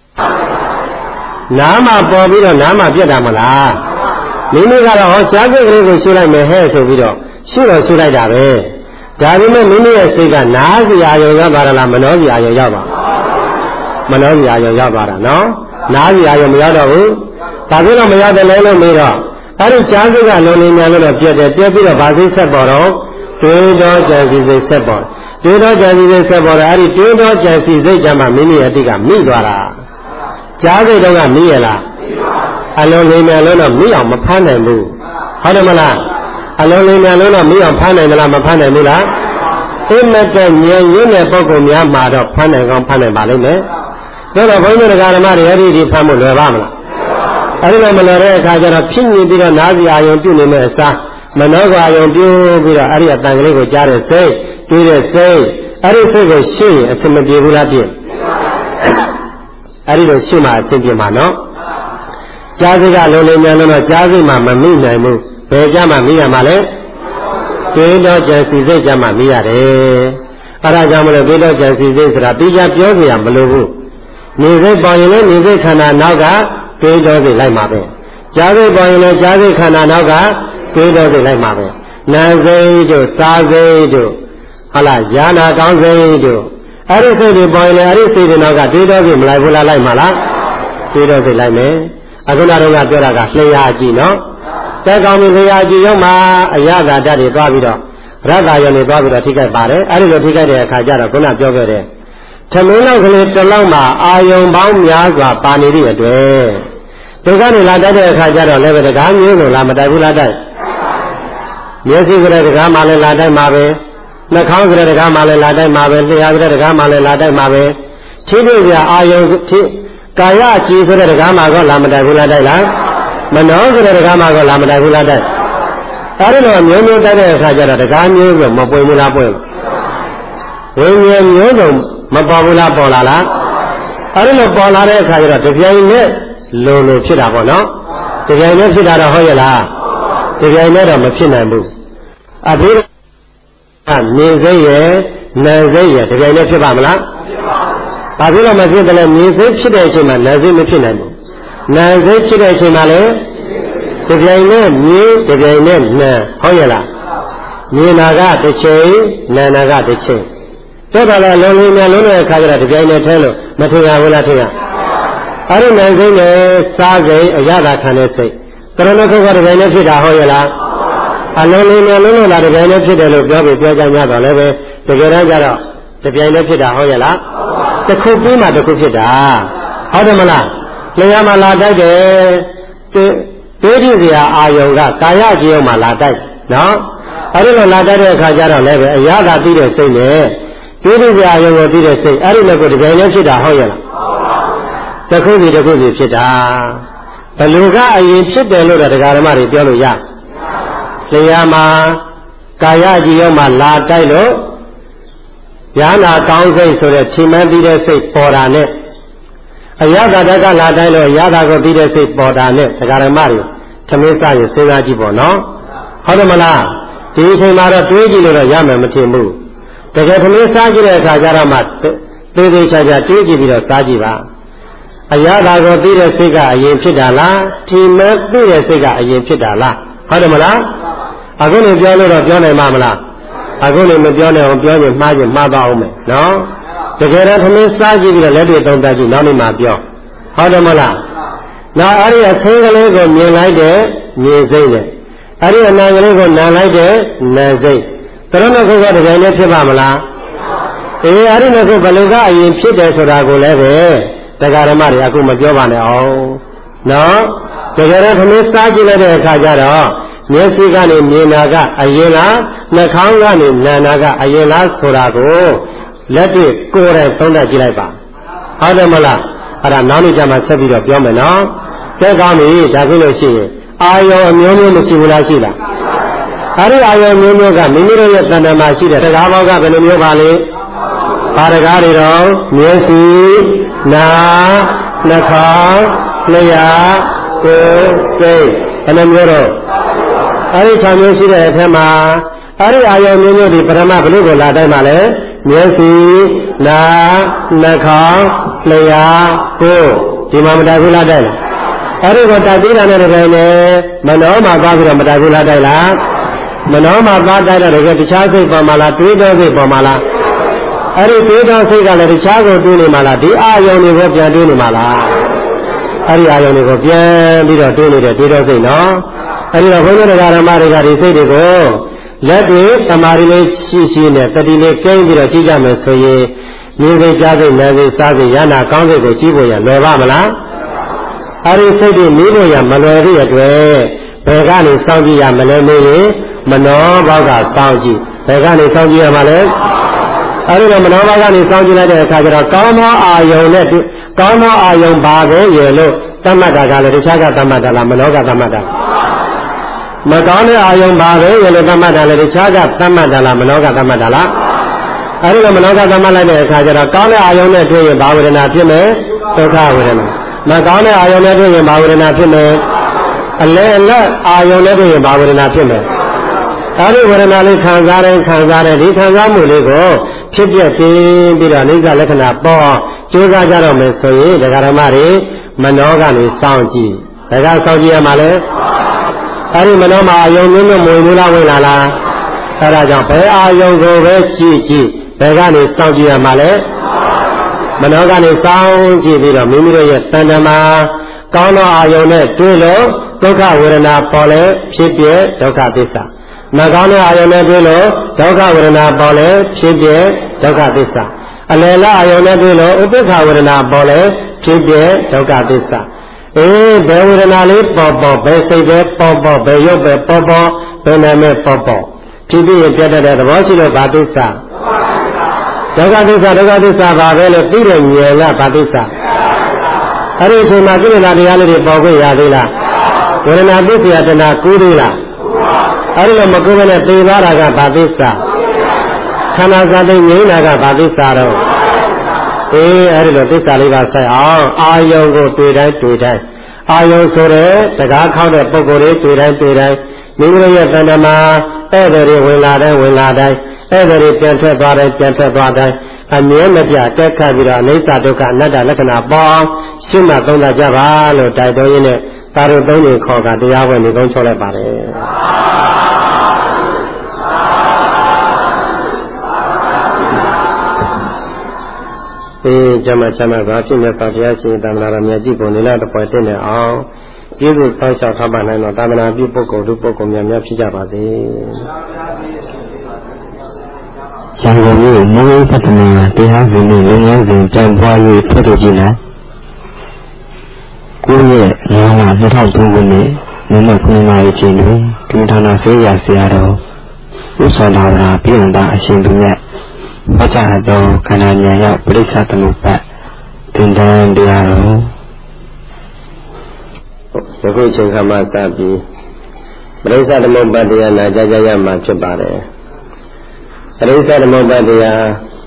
နားမှာပေါ်ပြီးတော့နားမှာပြတ်တာမလားမိမိကတော့ဟောကြားစိတ်ကလေးကိုရှုလိုက်မယ်ဟဲ့ဆိုပြီးတော့ရှုတော့ရှုလိုက်တာပဲဒါပေမဲ့မိမိရဲ့စိတ်ကနားစရာရောရောက်ပါလားမနှောစရာရောရောက်ပါမနှောစရာရောရောက်ပါတာနော်နားစရာရောမရောက်တော့ဘူးဒါပြီးတော့မရောက်တယ်လဲလို့မေးတော့အဲ့ဒီကြားစိတ်ကလုံးလေးများလို့ပြတ်တယ်ပြတ်ပြီးတော့ဗာစိတ်ဆက်ပေါ်တော့တွေးတော့ကြံစည်စိတ်ဆက်ပေါ်တွေးတော့ကြံစည်စိတ်ဆက်ပေါ်တယ်အဲ့ဒီတွေးတော့ကြံစည်စိတ်ကြမှာမိမိရဲ့အတိတ်ကမိသွားတာကြားစိတ်တော့ကမိရလားအလုံးလေးများလုံးတော့မိအောင်မဖမ်းနိုင်ဘူးဟုတ်တယ်မလားအလုံးလေးများလုံးတော့မိအောင်ဖမ်းနိုင်မလားမဖမ်းနိုင်ဘူးလားအိမ်မက်တဲ့ဉာဏ်ရင်းတဲ့ပုဂ္ဂိုလ်များမှာတော့ဖမ်းနိုင်ကောင်းဖမ်းနိုင်ပါလိမ့်မယ်ဒါတော့ဘုန်းကြီးတို့ဓမ္မတွေအဲ့ဒီဖမ်းဖို့လွယ်ပါမလားအဲ့ဒီလိုမလွယ်တဲ့အခါကျတော့ဖြစ်မြင်ပြီးတော့နားစီအာယုံပြုနေတဲ့အစားမနောကအာယုံပြုပြီးတော့အဲ့ဒီအတန်ကလေးကိုကြားတဲ့စိတ်တွေးတဲ့စိတ်အဲ့ဒီစိတ်ကိုရှင်းရင်အဆင်မပြေဘူးလားပြည့်အဲ့ဒီလိုရှင်းမှအဆင်ပြေမှာနော်ကြားစိတ်ကလုံးလေးများလုံးတော့ကြားစိတ်မှမမိနိုင်ဘူးဘယ်ကြမှာမိရမှာလဲတွေးတော့ကြံစီစိတ်ကြမှာမိရတယ်အဲ့ဒါကြောင့်မလို့တွေးတော့ကြံစီစိတ်ဆိုတာပြီးကြပြောစရာမလိုဘူးနေစိတ်ပေါ်ရင်လည်းနေစိတ်ခန္ဓာနောက်ကတွေးတော့စိတ်လိုက်မှာပဲကြားစိတ်ပေါ်ရင်လည်းကြားစိတ်ခန္ဓာနောက်ကတွေးတော့စိတ်လိုက်မှာပဲနာစိတ်တို့စားစိတ်တို့ဟုတ်လားယာနာကောင်းစိတ်တို့အဲ့ဒီစိတ်တွေပေါ်ရင်လည်းအဲ့ဒီစိတ်တွေနောက်ကတွေးတော့စိတ်မလိုက်ဘူးလားလိုက်မှာလားတွေးတော့စိတ်လိုက်မယ်အခုနတော့ပြောတာကလျှာကြည့်နော်တဲကောင်းပြီလျှာကြည့်ရုံမှာအရသာဓာတ်တွေသွားပြီးတော့ရတ္တယုံတွေသွားပြီးတော့ထိခိုက်ပါတယ်အဲ့ဒီလိုထိခိုက်တဲ့အခါကျတော့ခုနပြောခဲ့တဲ့သမင်းလောက်ကလေးတစ်လောက်မှာအာယုံပေါင်းများစွာပါနေသည့်အတွက်ဒီကနေလာတတ်တဲ့အခါကျတော့လည်းပဲတကားမျိုးလို့လာမတိုက်ဘူးလားတိုက်မျက်စိကလေးတကားမှလည်းလာတိုက်မှာပဲနှာခေါင်းကလေးတကားမှလည်းလာတိုက်မှာပဲလျှာကလေးတကားမှလည်းလာတိုက်မှာပဲထိတွေ့ကြအာယုံကာယကြည်ဆိုတဲ့တကားမှတော့လာမတိုက်ဘူးလားတိုက်လားမနောဆိုတဲ့တကားမှတော့လာမတိုက်ဘူးလားတိုက်အဲ့ဒီလိုမျိုးမျိုးတိုက်တဲ့အခါကျတော့တကားမျိုးဆိုမပွင့်ဘူးလားပွင့်ဝိညာဉ်မျိုးစုံမပေါ်ဘူးလားပေါ်လာလားအဲ့ဒီလိုပေါ်လာတဲ့အခါကျတော့တပြိုင်နဲ့လိုဖြစ်တာပေါ့နော်တပြိုင်နဲ့ဖြစ်တာတော့ဟုတ်ရဲ့လားတပြိုင်နဲ့တော့မဖြစ်နိုင်ဘူးအဘိဓမ္မာနေစိတ်ရဲ့နာစိတ်ရဲ့တပြိုင်နဲ့ဖြစ်ပါမလားဘာဖြစ်လို့မဖြစ်တယ်လဲနေစိတ်ဖြစ်တဲ့အချိန်မှာနာစိတ်မဖြစ်နိုင်ဘူးနာစိတ်ဖြစ်တဲ့အချိန်မှာလည်းတပြိုင်နဲ့မြင်တပြိုင်နဲ့နာဟုတ်ရဲ့လားမြင်တာကတစ်ချိန်နာနာကတစ်ချိန်တဲ့ပါလားလုံးလေးများလုံးတဲ့အခါကျတော့တပြိုင်နဲ့ထဲလို့မထင်ရဘူးလားထင်ရအဲ့ဒီနိုင်စိတ်နဲ့စားစိတ်အရသာခံတဲ့စိတ်ကရဏခုကတပြိုင်နဲ့ဖြစ်တာဟုတ်ရဲ့လားအလုံးလေးများလုံးလို့လားတပြိုင်နဲ့ဖြစ်တယ်လို့ပြောပြီးပြောကြကြတော့လည်းပဲတကယ်တမ်းကျတော့တပြိုင်နဲ့ဖြစ်တာဟုတ်ရဲ့လားတစ်ခုပြီးမှတစ်ခုဖြစ်တာဟုတ်တယ်မလားလျှာမှာလာတိုက်တယ်တွေးကြည့်စရာအာယုံကကာယကြည်ုံမှာလာတိုက်နော်အဲ့ဒီလိုလာတိုက်တဲ့အခါကျတော့လည်းပဲအရသာသိတဲ့စိတ်နဲ့တွေးကြည့်စရာအာယုံကိုသိတဲ့စိတ်အဲ့ဒီလိုကိုတပြိုင်နဲ့ဖြစ်တာဟုတ်ရဲ့လားတစ်ခုစီတစ်ခုစီဖြစ်တာဘလူကအရင်ဖြစ်တယ်လို့တော့ဒကာဓမ္မတွေပြောလို့ရလျှာမှာကာယကြည်ုံမှာလာတိုက်လို့ယာနာကောင်းစိတ်ဆိုတဲ့ချိန်မှန်းပြီးတဲ့စိတ်ပေါ်တာနဲ့အရသာတကလာတိုင်းလို့ရသာကိုပြီးတဲ့စိတ်ပေါ်တာနဲ့ဒကာဓမ္မတွေသမင်းစားရင်စဉ်းစားကြည့်ပေါ့နော်ဟုတ်တယ်မလားဒီအချိန်မှာတော့တွေးကြည့်လို့တော့ရမယ်မထင်ဘူးတကယ်သမင်းစားကြည့်တဲ့အခါကျတော့မှသေးသေးချာချာတွေးကြည့်ပြီးတော့စားကြည့်ပါအရသာကိုပြီးတဲ့စိတ်ကအရင်ဖြစ်တာလားဒီမဲ့ပြီးတဲ့စိတ်ကအရင်ဖြစ်တာလားဟုတ်တယ်မလားအခုနေပြောလို့တော့ပြောနိုင်မှာမလားအခုနေမပြောနိုင်အောင်ပြောရင်မှားရင်မှားပါအောင်မယ်နော်တကယ်တော့သမင်းစားကြည့်ပြီးတော့လက်တွေသုံးသပ်ကြည့်နောက်နေ့မှပြောဟုတ်တယ်မလားနောက်အဲ့ဒီအဆင်းကလေးကိုမြင်လိုက်တဲ့မြင်စိတ်နဲ့အဲ့ဒီအနာကလေးကိုနားလိုက်တဲ့နားစိတ်တရဏခုကတကယ်နဲ့ဖြစ်ပါမလားအေးအဲ့ဒီနှစ်ခုဘယ်လိုကအရင်ဖြစ်တယ်ဆိုတာကိုလည်းပဲတရားဓမ္မတွေအခုမပြောပါနဲ့အောင်နော်တကယ်တော့သမင်းစားကြည့်လိုက်တဲ့အခါကျတော့မျက်စိကနေမြင်တာကအရင်လားနှာခေါင်းကနေနာတာကအရင်လားဆိုတာကိုလက်တွေ့ကိုယ်တိုင်သုံးသပ်ကြည့်လိုက်ပါဟုတ်တယ်မလားအဲ့ဒါနောက်နေ့ကျမှဆက်ပြီးတော့ပြောမယ်နော်ကဲကောင်းပြီဒါကြည့်လို့ရှိရင်အာယောအမျိုးမျိုးမရှိဘူးလားရှိလားအဲ့ဒီအာယောမျိုးမျိုးကမိမိတို့ရဲ့တဏ္ဍာမှာရှိတဲ့တရားပေါင်းကဘယ်လိုမျိုးပါလဲဘာတရားတွေတော့မျက်စိနာနှာခေါင်းလျှာကိုယ်စိတ်အဲ့လိုမျိုးတော့အဲ့ဒီ6မျိုးရှိတဲ့အထက်မှာအဲ့ဒီအာယောမျိုးမျိုးဒီပထမဘလို့ကိုလာတိုင်းပါလဲမျက်စိနာနှာခေါင်းလျှာကိုယ်ဒီမှာမတိုက်ဘူးလားတိုက်လားအဲ့ဒီကိုတိုက်ပြီးတာနဲ့တကယ်နဲ့မနောမှာသွားပြီးတော့မတိုက်ဘူးလားတိုက်လားမနောမှာသွားတိုက်တော့တကယ်တခြားစိတ်ပေါ်မှာလားတွေးတောစိတ်ပေါ်မှာလားအဲ့ဒီတွေးတောစိတ်ကလည်းတခြားကိုတွေးနေမှာလားဒီအာယုံတွေကိုပြန်တွေးနေမှာလားအဲ့ဒီအာယုံတွေကိုပြန်ပြီးတော့တွေးနေတဲ့တွေးတောစိတ်နော်အဲ့ဒီတော့ဘုန်းကြီးတရားဓမ္မတွေကဒီစိတ်တွေကိုလက်တွေသမာဓိလေးရှိနဲ့တတိလေးကျင်းပြီးတော့ကြည့်ကြမယ်ဆိုရင်မြင်သိကြားသိနားသိစားသိရနာကောင်းသိကိုကြည့်ဖို့ရလွယ်ပါမလားအဲ့ဒီစိတ်တွေမိဖို့ရမလွယ်သေးတဲ့အတွက်ဘယ်ကနေစောင့်ကြည့်ရမလဲမေးရင်မနောဘောက်ကစောင့်ကြည့်ဘယ်ကနေစောင့်ကြည့်ရမှာလဲအဲ့ဒီတော့မနောဘောက်ကနေစောင့်ကြည့်လိုက်တဲ့အခါကျတော့ကောင်းသောအာယုံနဲ့ကောင်းသောအာယုံဘာကိုရလို့သတ်မှတ်တာကလည်းတခြားကသတ်မှတ်တာလားမနောကသတ်မှတ်တာမကောင်းတဲ့အာယုံဘာပဲရလို့သတ်မှတ်တာလည်းတခြားကသတ်မှတ်တာလားမနောကသတ်မှတ်တာလားအဲဒီလိုမနောကသတ်မှတ်လိုက်တဲ့အခါကျတော့ကောင်းတဲ့အာယုံနဲ့တွေ့ရင်ဘာဝေဒနာဖြစ်မယ်ဒုက္ခဝေဒနာမကောင်းတဲ့အာယုံနဲ့တွေ့ရင်ဘာဝေဒနာဖြစ်မယ်အလဲအလတ်အာယုံနဲ့တွေ့ရင်ဘာဝေဒနာဖြစ်မယ်အဲဒီဝေဒနာလေးခံစားတဲ့ဒီခံစားမှုလေးကိုဖြစ်ပြပြီးတော့အိဋ္ဌလက္ခဏာပေါ်ကျိုးစားကြတော့မယ်ဆိုရင်ဒကာဓမ္မတွေမနောကနေစောင့်ကြည့်ဒါကစောင့်ကြည့်ရမှာလဲအဲ့ဒီမနောမှာအာယုံမျိုးမျိုးမဝင်ဘူးလားဝင်လာလားအဲ့ဒါကြောင့်ဘယ်အာယုံကိုပဲကြည့်ဘယ်ကနေစောင့်ကြည့်ရမှာလဲမနောကနေစောင့်ကြည့်ပြီးတော့မိမိတို့ရဲ့တဏ္ဍာမှာကောင်းသောအာယုံနဲ့တွေ့လို့ဒုက္ခဝေဒနာပေါ်လဲဖြစ်ပြဒုက္ခသစ္စာမကောင်းတဲ့အာယုံနဲ့တွေ့လို့ဒုက္ခဝေဒနာပေါ်လဲဖြစ်ပြဒုက္ခသစ္စာအလယ်လအာယုံနဲ့တွေ့လို့ဥပိ္ပခဝေဒနာပေါ်လဲဖြစ်ပြဒုက္ခသစ္စာဘယ်ဝေဒနာလေးပေါ်ဘယ်စိတ်ပဲပေါ်ဘယ်ရုပ်ပဲပေါ်ဘယ်နာမည်ပေါ်ဖြစ်ပြီးပြတ်တဲ့သဘောရှိလို့ဘာသစ္စာဒုက္ခသစ္စာဘာပဲလို့သိတဲ့ဉာဏ်လားဘာသစ္စာအဲ့ဒီအချိန်မှာကိလေသာတရားလေးတွေပေါ်ခွင့်ရသေးလားဝေဒနာသစ္စာတဏကူးသေးလားအဲ့ဒီလိုမကူးဘဲနဲ့သိသွားတာကဘာသစ္စာခန္ဓာစာသိငြိမ်းတာကဘာသစ္စာတော့အဲ့ဒီလိုသစ္စာလေးပါဆက်အောင်အာယုံကိုတွေ့တိုင်းအာယုံဆိုတဲ့တကားခေါက်တဲ့ပုံကိုယ်လေးတွေ့တိုင်းမိမိတို့ရဲ့တဏ္ဍာမှာအဲ့ဒါတွေဝင်လာတိုင်းအဲ့ဒါတွေပြန်ထွက်သွားတိုင်းအမြဲမပြတ်တက်ခတ်ပြီးတော့အနိစ္စဒုက္ခအနတ္တလက္ခဏာပေါ်ရှင်းမှသုံးသပ်ကြပါလို့တိုက်တွန်းရင်းနဲ့သာတို့သုံးနေခေါ်ကတရားဝင်နေကုန်းချုပ်လိုက်ပါတယ်ကျမဘာဖြစ်မြတ်စွာဘုရားရှင်သာမဏေတော်မြတ်ကြီးကိုနေလာတပွဲတင်နေအောင်ကျေးဇူးဆောင်းလျှောက်ထားပါနိုင်တော့သာမဏေပြုပုဂ္ဂိုလ်တို့ပုဂ္ဂိုလ်များဖြစ်ကြပါစေ။ရန်ကုန်မြို့မိုးပတ္တနာတရားဝင်နဲ့လုပ်ငန်းစဉ်ပြန်ပွား၍ထွက်ကြည့်လိုက်9 ရက်9 လ 2003ခုနှစ်နံနက်9 နာရီချိန်တွင်ကမ္မထာနာဆေးရဆရာတော်ဥစ္စာတော်ရာပြည်တော်သားအရှင်သူမြတ်ဘုရားတော်ခန္ဓာဉာဏ်ရောက်ပြိဿသမုပ္ပါသင်္တန်းတရားတော်ယခုချိန်ခါမှစပြီးပြိဿသမုပ္ပါတရားနာကြားကြရမှာဖြစ်ပါတယ်ပြိဿသမုပ္ပါတရား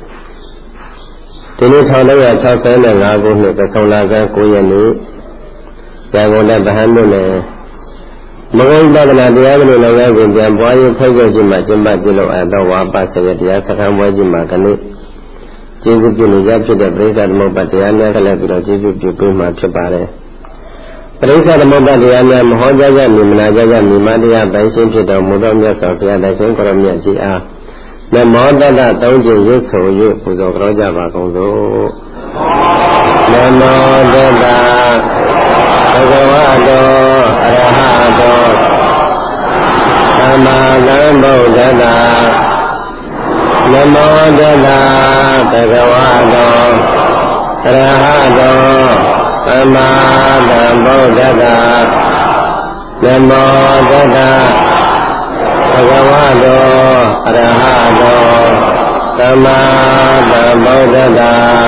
ဒီနေ့1965ခုနှစ်သဆုံလဆန်း9 ရက်နေ့ရန်ကုန်တိုင်းဗဟန်းမြို့နယ်မဂ္ဂင်္ဂသနာတရားကိုလည်းလည်းပြန်ပွားရေးဖွဲ့စည်းခြင်းမှာကျင်းပပြုလုပ်အပ်သောဝါပဆရာတရားစခန်းပွဲကြီးမှာကနေ့ကျေးဇူးပြုနေကြဖြစ်တဲ့ပရိသတ်သမုပ္ပါတရားများကလည်းပြီးတော့ကျေးဇူးပြုပေးမှာဖြစ်ပါတယ်ပရိသတ်သမုပ္ပါတရားများမဟောကြားကြမြင်မနာကြကြမြင်မတရားပိုင်ရှင်းဖြစ်တော်မူသောမြတ်စွာဘုရားတိုင်ရှင်ကိုရောမြတ်ကြီးအားနမောတတ္တသုံးခြင်းရွတ်ဆို၍ပူဇော်ကြောကြပါကုန်သို့နမောတတ္တဘဂဝတောအရဟတောသမ္မာသမ္ဗုဒ္ဓတ္တနမောတတ္တဘဂဝတောအရဟတောသမ္မာသမ္ဗုဒ္ဓတ္တနမောတတ္တဂဝါတောအရဟတောသမ္မာသမ္ဗုဒ္ဓတ္တ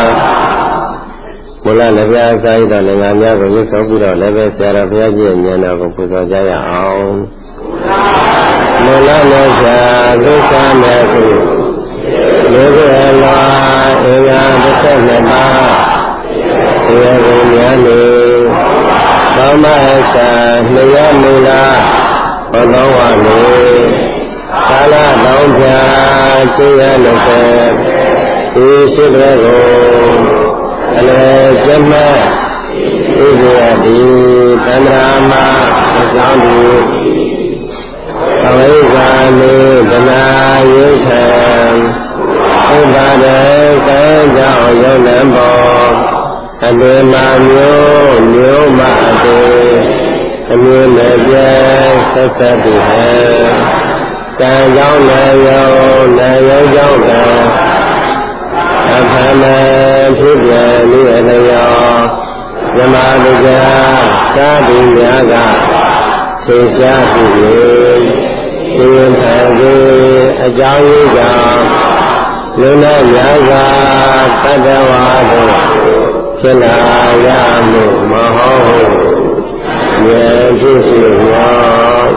မူလလည်းပြစာရတဲ့ငါများကိုရွတ်ဆိုပြီးတော့လည်းပဲဆရာတော်ဘုရားကြီးရဲ့ဉာဏ်တော်ကိုပူဇော်ကြရအောင်မူလလည်းဆရာသုသမေကုလူကိုလာအင်္ဂါ32ပါးဒီလိုများနေသောမဆာနှစ်ရမူလာဘုသောဝမေကာလတောင်းပြချင်းရလို့ဒီရှိတဲ့ကိုအလေကျမဥပ္ပယတိသန္ဓာမအကြောင်းဒီအဝိဇ္ဇာနိဒနာယိခံဥပါဒေကံကြောင့်ယုံနံဘောအတေမာမျိုးမအတေအမျိုးလည်းပြဆက်ဆက်ပြီးဟဲကံကြောင့်လည်းယုံကြောင့်လည်းအဖမဖြစ်ပြနေလျောဓမ္မဒုက္ခသာတိများကသေရှားပြီဒီရင်ခံပြီးအကြောင်းကြီးကြောင့်လူနဲ့များကတတ္တဝါတို့ဖြစ်လာရမှုမဟုတ်မြေဖြစ်စီရော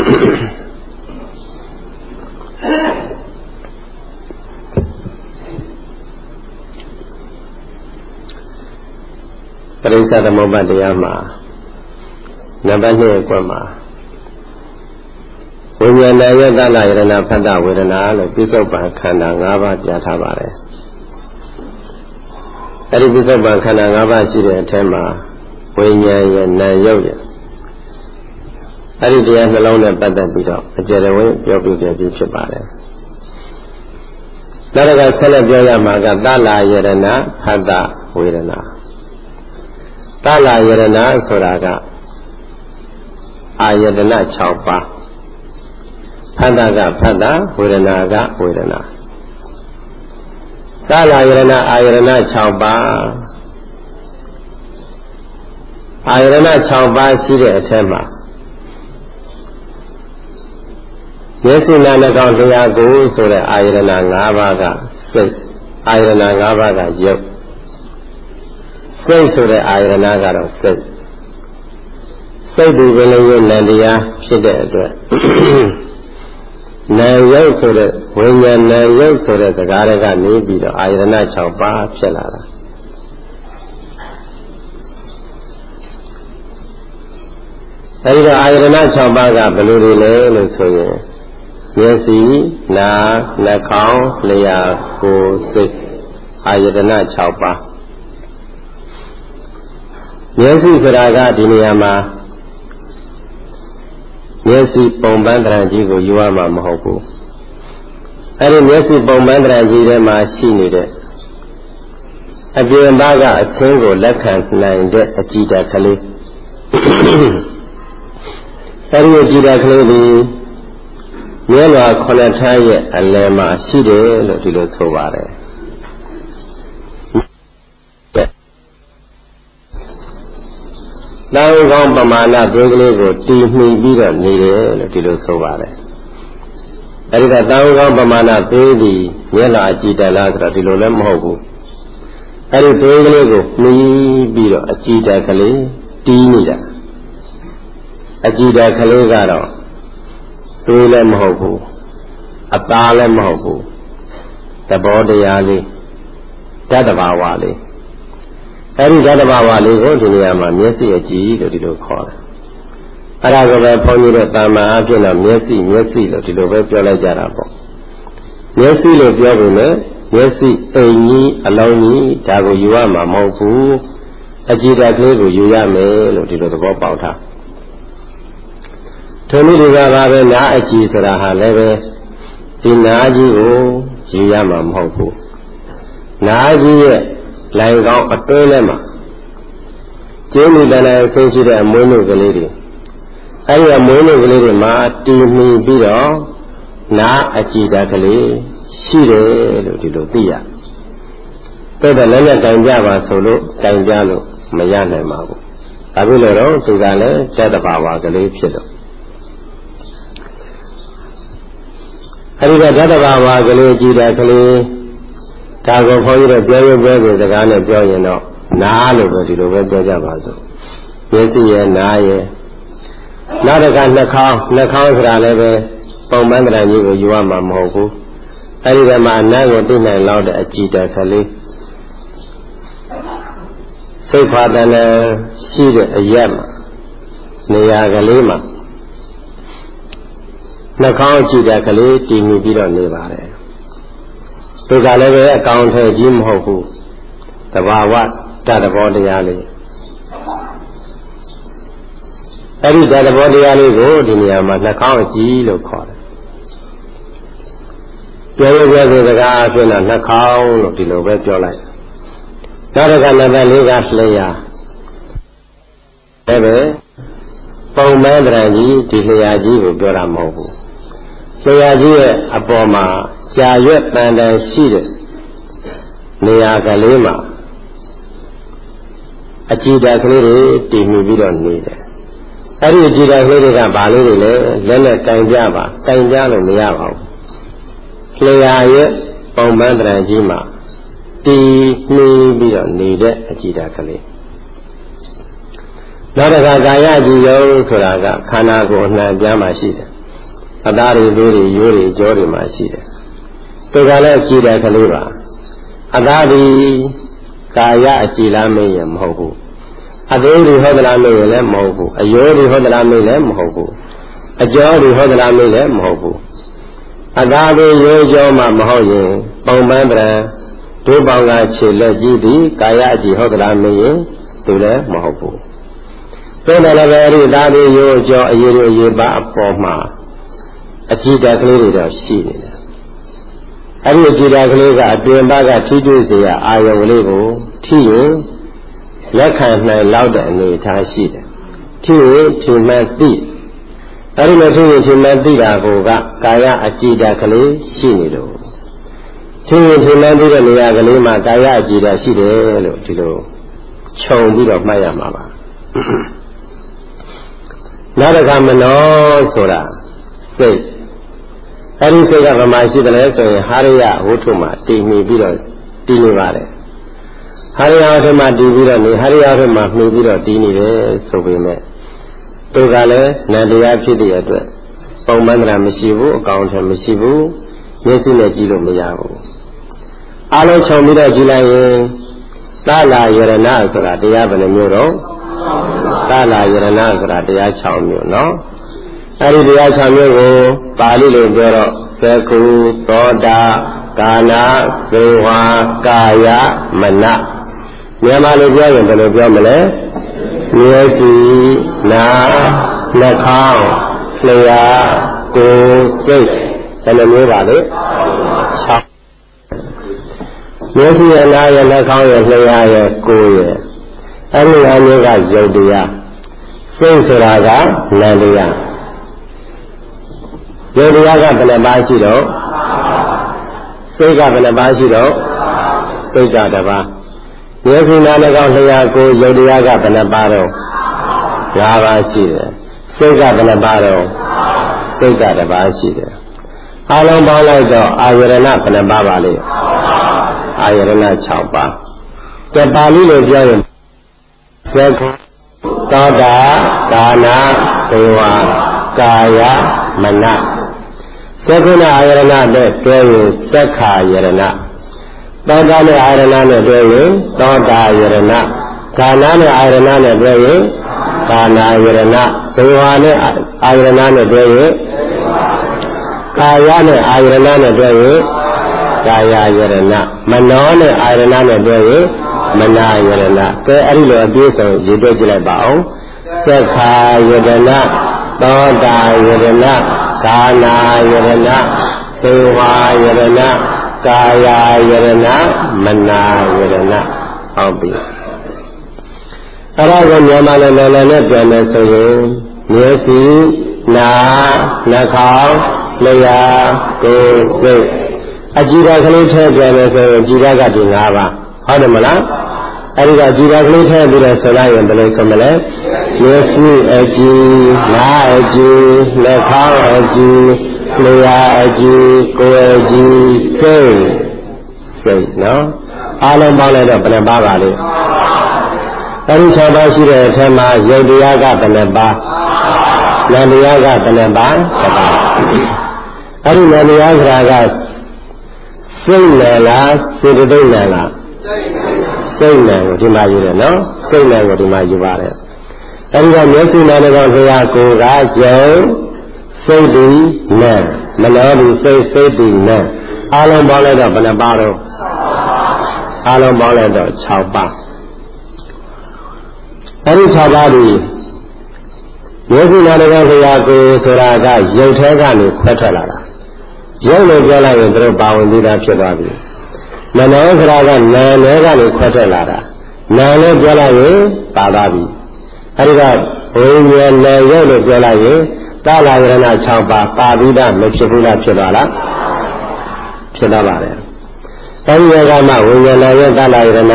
ပရိစ္ဆသမုပ္ပါတရားမှာနံပါတ်2အကွက်မှာဝိညာဏယတနာယရဏဖတ်တဝေဒနာလို့ပြစ္ဆုတ်ပံခန္ဓာ5ပါးပြထားပါတယ်အဲဒီပြစ္ဆုတ်ပံခန္ဓာ5ပါးရှိတဲ့အထက်မှာဝိညာဉ်ရဲ့နာယုတ်ရဲ့အဲဒီတရားနှလုံးနဲ့ပတ်သက်ပြီးတော့အကျယ်ဝင်းပြောပြခဲ့ပြီးဖြစ်ပါတယ်နောက်တစ်ခါဆက်လက်ပြောရမှာကတလာယရဏဖတ်တဝေဒနာတလာယရဏဆိုတာကအာယတနာ6ပါးဖတ်တာကဖတ်တာဝေဒနာကဝေဒနာတလာယရဏအာယတနာ6ပါးအာယတနာ6ပါးရှိတဲ့အထက်မှာမျက်စိနာနှာခေါင်းတရားကိုဆိုတဲ့အာယတနာ5ပါးကစိတ်အာယတနာ5ပါးကရုပ်စိတ်ဆိုတဲ့အာယတနာကတော့စိတ်ဒီပဲလို့နန္တရားဖြစ်တဲ့အတွက်နာယုတ်ဆိုတဲ့ဝိညာဉ်နာယုတ်ဆိုတဲ့စကားတွေကနေပြီးတော့အာယတနာ6ပါးဖြစ်လာတာအဲဒီတော့အာယတနာ6ပါးကဘယ်လိုတွေလဲလို့ဆိုရင်မျက်စိနားနှာခေါင်းလျှာကိုယ်စိတ်အာယတနာ6ပါးမျက်စိဆိုတာကဒီနေရာမှာမျက်စိပုံပန်းတရံကြီးကိုယူရမှာမဟုတ်ဘူးအဲဒီမျက်စိပုံပန်းတရံကြီးထဲမှာရှိနေတဲ့အပြင်ဘက်ကအသင်းကိုလက်ခံနိုင်တဲ့အကြည်ဓာတ်ကလေးအဲဒီအကြည်ဓာတ်ကလေးဒီမျက်လွှာ9ထန်းရဲ့အလယ်မှာရှိတယ်လို့ဒီလိုဆိုပါတယ်တောင်းကောင်းပမာဏဒုကလေးကိုတည်မှီပြီးတော့နေတယ်လို့ဒီလိုဆိုပါတယ်အဲဒီကတောင်းကောင်းပမာဏသေးသည်မျက်လာကြည်တလားဆိုတော့ဒီလိုလည်းမဟုတ်ဘူးအဲဒီဒုကလေးကိုမှီပြီးတော့အကြည်တကလေးတီးနေတာအကြည်တကလေးကတော့သွေးလည်းမဟုတ်ဘူးအသားလည်းမဟုတ်ဘူးသဘောတရားလေးတတ္တဘာဝလေးအဲဒီဓာတ်ဘာဝလေးကိုဒီနေရာမှာမျက်စိအကြည့်လို့ဒီလိုခေါ်တယ်။အဲ့ဒါကိုပဲဘုန်းကြီးတို့တာမန်အဖြစ်တော့မျက်စိလို့ဒီလိုပဲပြောလိုက်ကြတာပေါ့။မျက်စိလို့ပြောပေမဲ့မျက်စိအိမ်ကြီးအလုံးကြီးဒါကိုယူရမှာမဟုတ်ဘူး။အကြည့်ဓာတ်ကလေးကိုယူရမယ်လို့ဒီလိုသဘောပေါက်တာ။ထိုနည်းဒီကပါပဲနားအကြည့်ဆိုတာဟာလည်းပဲဒီနားကြီးကိုယူရမှာမဟုတ်ဘူး။နားကြီးရဲ့လိုင်ကောင်းအတွင်းထဲမှာကျင်းမိတယ်လည်းဆိုရှိတဲ့အမွေးနေ့ကလေးတွေအဲဒီအမွေးနေ့ကလေးတွေမှာတည်မှီပြီးတော့နားအကြည်ဓာတ်ကလေးရှိတယ်လို့ဒီလိုသိရတဲ့လည်းလည်းတိုင်ကြပါဆိုလို့တိုင်ကြလို့မရနိုင်ပါဘူးဒါဖြစ်လို့တော့သူကလည်းသတ္တဘာဝကလေးဖြစ်တော့အဲဒီကဓာတဘာဝကလေးကြည်တဲ့ကလေးဒါကိုခေါ်ရတော့ပြောစကားနဲ့ပြောရင်တော့နားလို့ပဲဒီလိုပဲပြောကြပါစို့မျက်စိရဲ့နားရဲ့နောက်တစ်ခါနှာခေါင်းဆိုတာလည်းပဲပုံမှန်တရားကြီးကိုယူရမှာမဟုတ်ဘူးအဲဒီကမှအနံ့ကိုသိနိုင်လောက်တဲ့အကြည်တက်ကလေးစိတ်ဖာတန်ရှိတဲ့အရက်မှာနေရာကလေးမှာနှာခေါင်းကြည့်တဲ့ကလေးတည်မြဲပြီးတော့နေပါတယ်ဒီကလည်းပဲအကောင်ထဲကြီးမဟုတ်ဘူးတဘာဝတတဘောတရားလေးအဲ့ဒီတတဘောတရားလေးကိုဒီနေရာမှာနှာခေါင်းကြည့်လို့ခေါ်တယ်ပြောစကားအဖြစ်တော့နှာခေါင်းလို့ဒီလိုပဲပြောလိုက်နောက်တစ်ခါနံပါတ်၄ကလျှာအဲ့ပဲပုံမှန်တရားကြီးဒီလျှာကြီးကိုပြောတာမဟုတ်ဘူးလျှာကြီးရဲ့အပေါ်မှာကြာရွက်တန်တန်ရှိတဲ့နေရာကလေးမှာအကြည်ဓာတ်ကလေးတွေတည်မြဲပြီးတော့နေတယ်အဲ့ဒီအကြည်ဓာတ်ကလေးတွေကဘာလို့လဲလက်နဲ့ကင်ကြပါကင်ကြလို့မရပါဘူးလျှာရဲ့ပုံမှန်တရားကြီးမှာတည်မြဲပြီးတော့နေတဲ့အကြည်ဓာတ်ကလေးနောက်တစ်ခါကာယကြည်ယုံဆိုတာကခန္ဓာကိုယ်အနှံ့ပြားမှာရှိတယ်အသားတွေသွေးတွေရိုးတွေကြောတွေမှာရှိတယ်ဒီကလည်းကြည်တဲ့ကလေးပါအသားဒီကာယအကြည်လားမေးရင်မဟုတ်ဘူးအသေးတွေဟုတ်သလားမေးရင်လည်းမဟုတ်ဘူးအယိုးတွေဟုတ်သလားမေးလည်းမဟုတ်ဘူးအကြောတွေဟုတ်သလားမေးလည်းမဟုတ်ဘူးအသားတွေရိုးကြောမှမဟုတ်ရင်ပုံမှန်ပြန်ဒုပေါင်းကခြေလက်ကြည့်သည်ကာယအကြည်ဟုတ်သလားမေးရင်သူလည်းမဟုတ်ဘူးသို့တော်လည်းပဲအဲ့ဒီသားတွေရိုးကြောအယိုးတွေအရေးပါအပေါ်မှာအကြည်ဓာတ်ကလေးတွေတော့ရှိနေတယ်အဲ့ဒီအကြည်ဓာတ်ကလေးကအတွင်ဘက်ကထိတွေ့စေရအာယုံလေးကိုထိရင်လက်ခံနိုင်လောက်တဲ့အနေအထားရှိတယ်ထိရင်ထိမှန်သိအဲ့ဒီလိုထိရင်ထိမှန်သိတာကိုကကာယအကြည်ဓာတ်ကလေးရှိနေလို့ထိရင်ထိမှန်သိတဲ့နေရာကလေးမှာကာယအကြည်ဓာတ်ရှိတယ်လို့ဒီလိုခြုံပြီးတော့မှတ်ရမှာပါနောက်တစ်ခါမနောဆိုတာစိတ်အဲ့ဒီစိတ်ကဘာမှရှိတယ်လဲဆိုရင်ဟာရိယဝုထုမှာတည်မြဲပြီးတော့တည်နေပါတယ်ဟာရိယဝုထုမှာတည်ပြီးတော့နေဟာရိယဝုထုမှာမှီပြီးတော့တည်နေတယ်ဆိုပေမဲ့သူကလည်းနန္တရားဖြစ်တဲ့အတွက်ပုံမှန်တရားမရှိဘူးအကောင်ထည်မရှိဘူးမျက်စိနဲ့ကြည့်လို့မရဘူးအားလုံးခြုံပြီးတော့ကြည့်လိုက်ရင်သလာယရဏဆိုတာတရားဘယ်နှမျိုးတော့သလာယရဏဆိုတာတရား6မျိုးနော်အဲ့ဒီတရား6မျိုးကိုပါဠိလိုပြောတော့သက္ခုသောတာကာနာဇေဝါကာယမနမြန်မာလိုပြောရင်ဘယ်လိုပြောမလဲမျက်စိနာနှာခေါင်းလျှာကိုယ်စိတ်ဘယ်လိုမျိုးပါလဲ6မျက်စိရဲ့နားရဲ့နှာခေါင်းရဲ့လျှာရဲ့ကိုယ်ရဲ့အဲ့ဒီအမျိုးကယုတ်တရားစိတ်ဆိုတာကနာမ်တရားယုတ်တရားကဘယ်နှပါးရှိတော့စိတ်ကဘယ်နှပါးရှိတော့စိတ်ကတစ်ပါးမျက်စိနားနှာခေါင်းလျှာကိုယ်ယုတ်တရားကဘယ်နှပါးတော့5ပါးရှိတယ်စိတ်ကဘယ်နှပါးတော့စိတ်ကတစ်ပါးရှိတယ်အလုံးပေါင်းလိုက်တော့အာယရဏဘယ်နှပါးပါလဲအာယရဏ6ပါးကဲပါဠိလိုပြောရင်သက္ခုသောတာကာနာဇေဝါကာယမနသက္ခုနဲ့အာယရဏနဲ့တွဲရင်သက္ခာယရဏသောတာနဲ့အာယရဏနဲ့တွဲရင်သောတာယရဏကာနာနဲ့အာယရဏနဲ့တွဲရင်ကာနာယရဏဇေဝါနဲ့အာယရဏနဲ့တွဲရင်ကာယနဲ့အာယရဏနဲ့တွဲရင်ကာယယရဏမနောနဲ့အာယရဏနဲ့တွဲရင်မနာယရဏကဲအဲ့ဒီလိုအပြည့်စုံရေးတွဲကြည့်လိုက်ပါအောင်သက္ခာယရဏသောတာယရဏကာနာယရဏသေဝါယရဏကာယယရဏမနာယရဏဟုတ်ပြီအဲ့ဒါကိုမြန်မာလိုလည်းနဲ့ပြန်မယ်ဆိုရင်မျက်စိနားနှာခေါင်းလျှာကိုယ်စိတ်အကြည်ဓာတ်ကလေးထည့်ပြန်မယ်ဆိုရင်ကြည်ဓာတ်ကဒီ5ပါးဟုတ်တယ်မလားအဲ့ဒီကကြည်ဓာတ်ကလေးထည့်ပြီးတော့ဆိုလိုက်ရင်ဘယ်လိုဆိုမလဲမျက်စိအကြည်နားအကြည်နှာခေါင်းအကြည်လျာအကြည့်ကိုယ်အကြည့်စိတ်နော်အားလုံးပေါင်းလိုက်တော့ဘယ်နှပါးပါလဲအဲဒီ6ပါးရှိတဲ့အထက်မှာယုတ်တရားကဘယ်နှပါးနံတရားကဘယ်နှပါးတစ်ပါးအဲဒီနံတရားဆိုတာကစိတ်နယ်လားစေတသိက်နယ်လားစိတ်နယ်ကိုဒီမှာယူတယ်နော်စိတ်နယ်ကိုဒီမှာယူပါတယ်အဲဒီကမျက်စိနယ်ကောင်လျာကိုယ်ကယုတ်စိတ်ဒီနယ်မနောဒီစိတ်ဒီနယ်အားလုံးပေါင်းလိုက်တော့ဘယ်နှပါးတော့အားလုံးပေါင်းလိုက်တော့6ပါးအဲဒီ6ပါးဒီမျက်စိနယ်ကောင်လျာကိုယ်ဆိုတာကယုတ်ထဲကနေခွဲထွက်လာတာရုပ်လို့ပြောလိုက်ရင်တို့ပါဝင်ပြီးသားဖြစ်သွားပြီမနောဆိုတာကနာနဲ့ကနေခွဲထွက်လာတာနာလို့ပြောလိုက်ရင်ပါသွားပြီအဲဒီကဝိညာဉ်နဲ့ရုပ်လို့ပြောလိုက်ရင်သာလယရဏ6ပါးပါပြီးသားမဖြစ်ဘူးလားဖြစ်သွားလားဖြစ်သွားပါတယ်အဲဒီကမှဝိညာဉ်နဲ့ရုပ်သာလယရဏဆို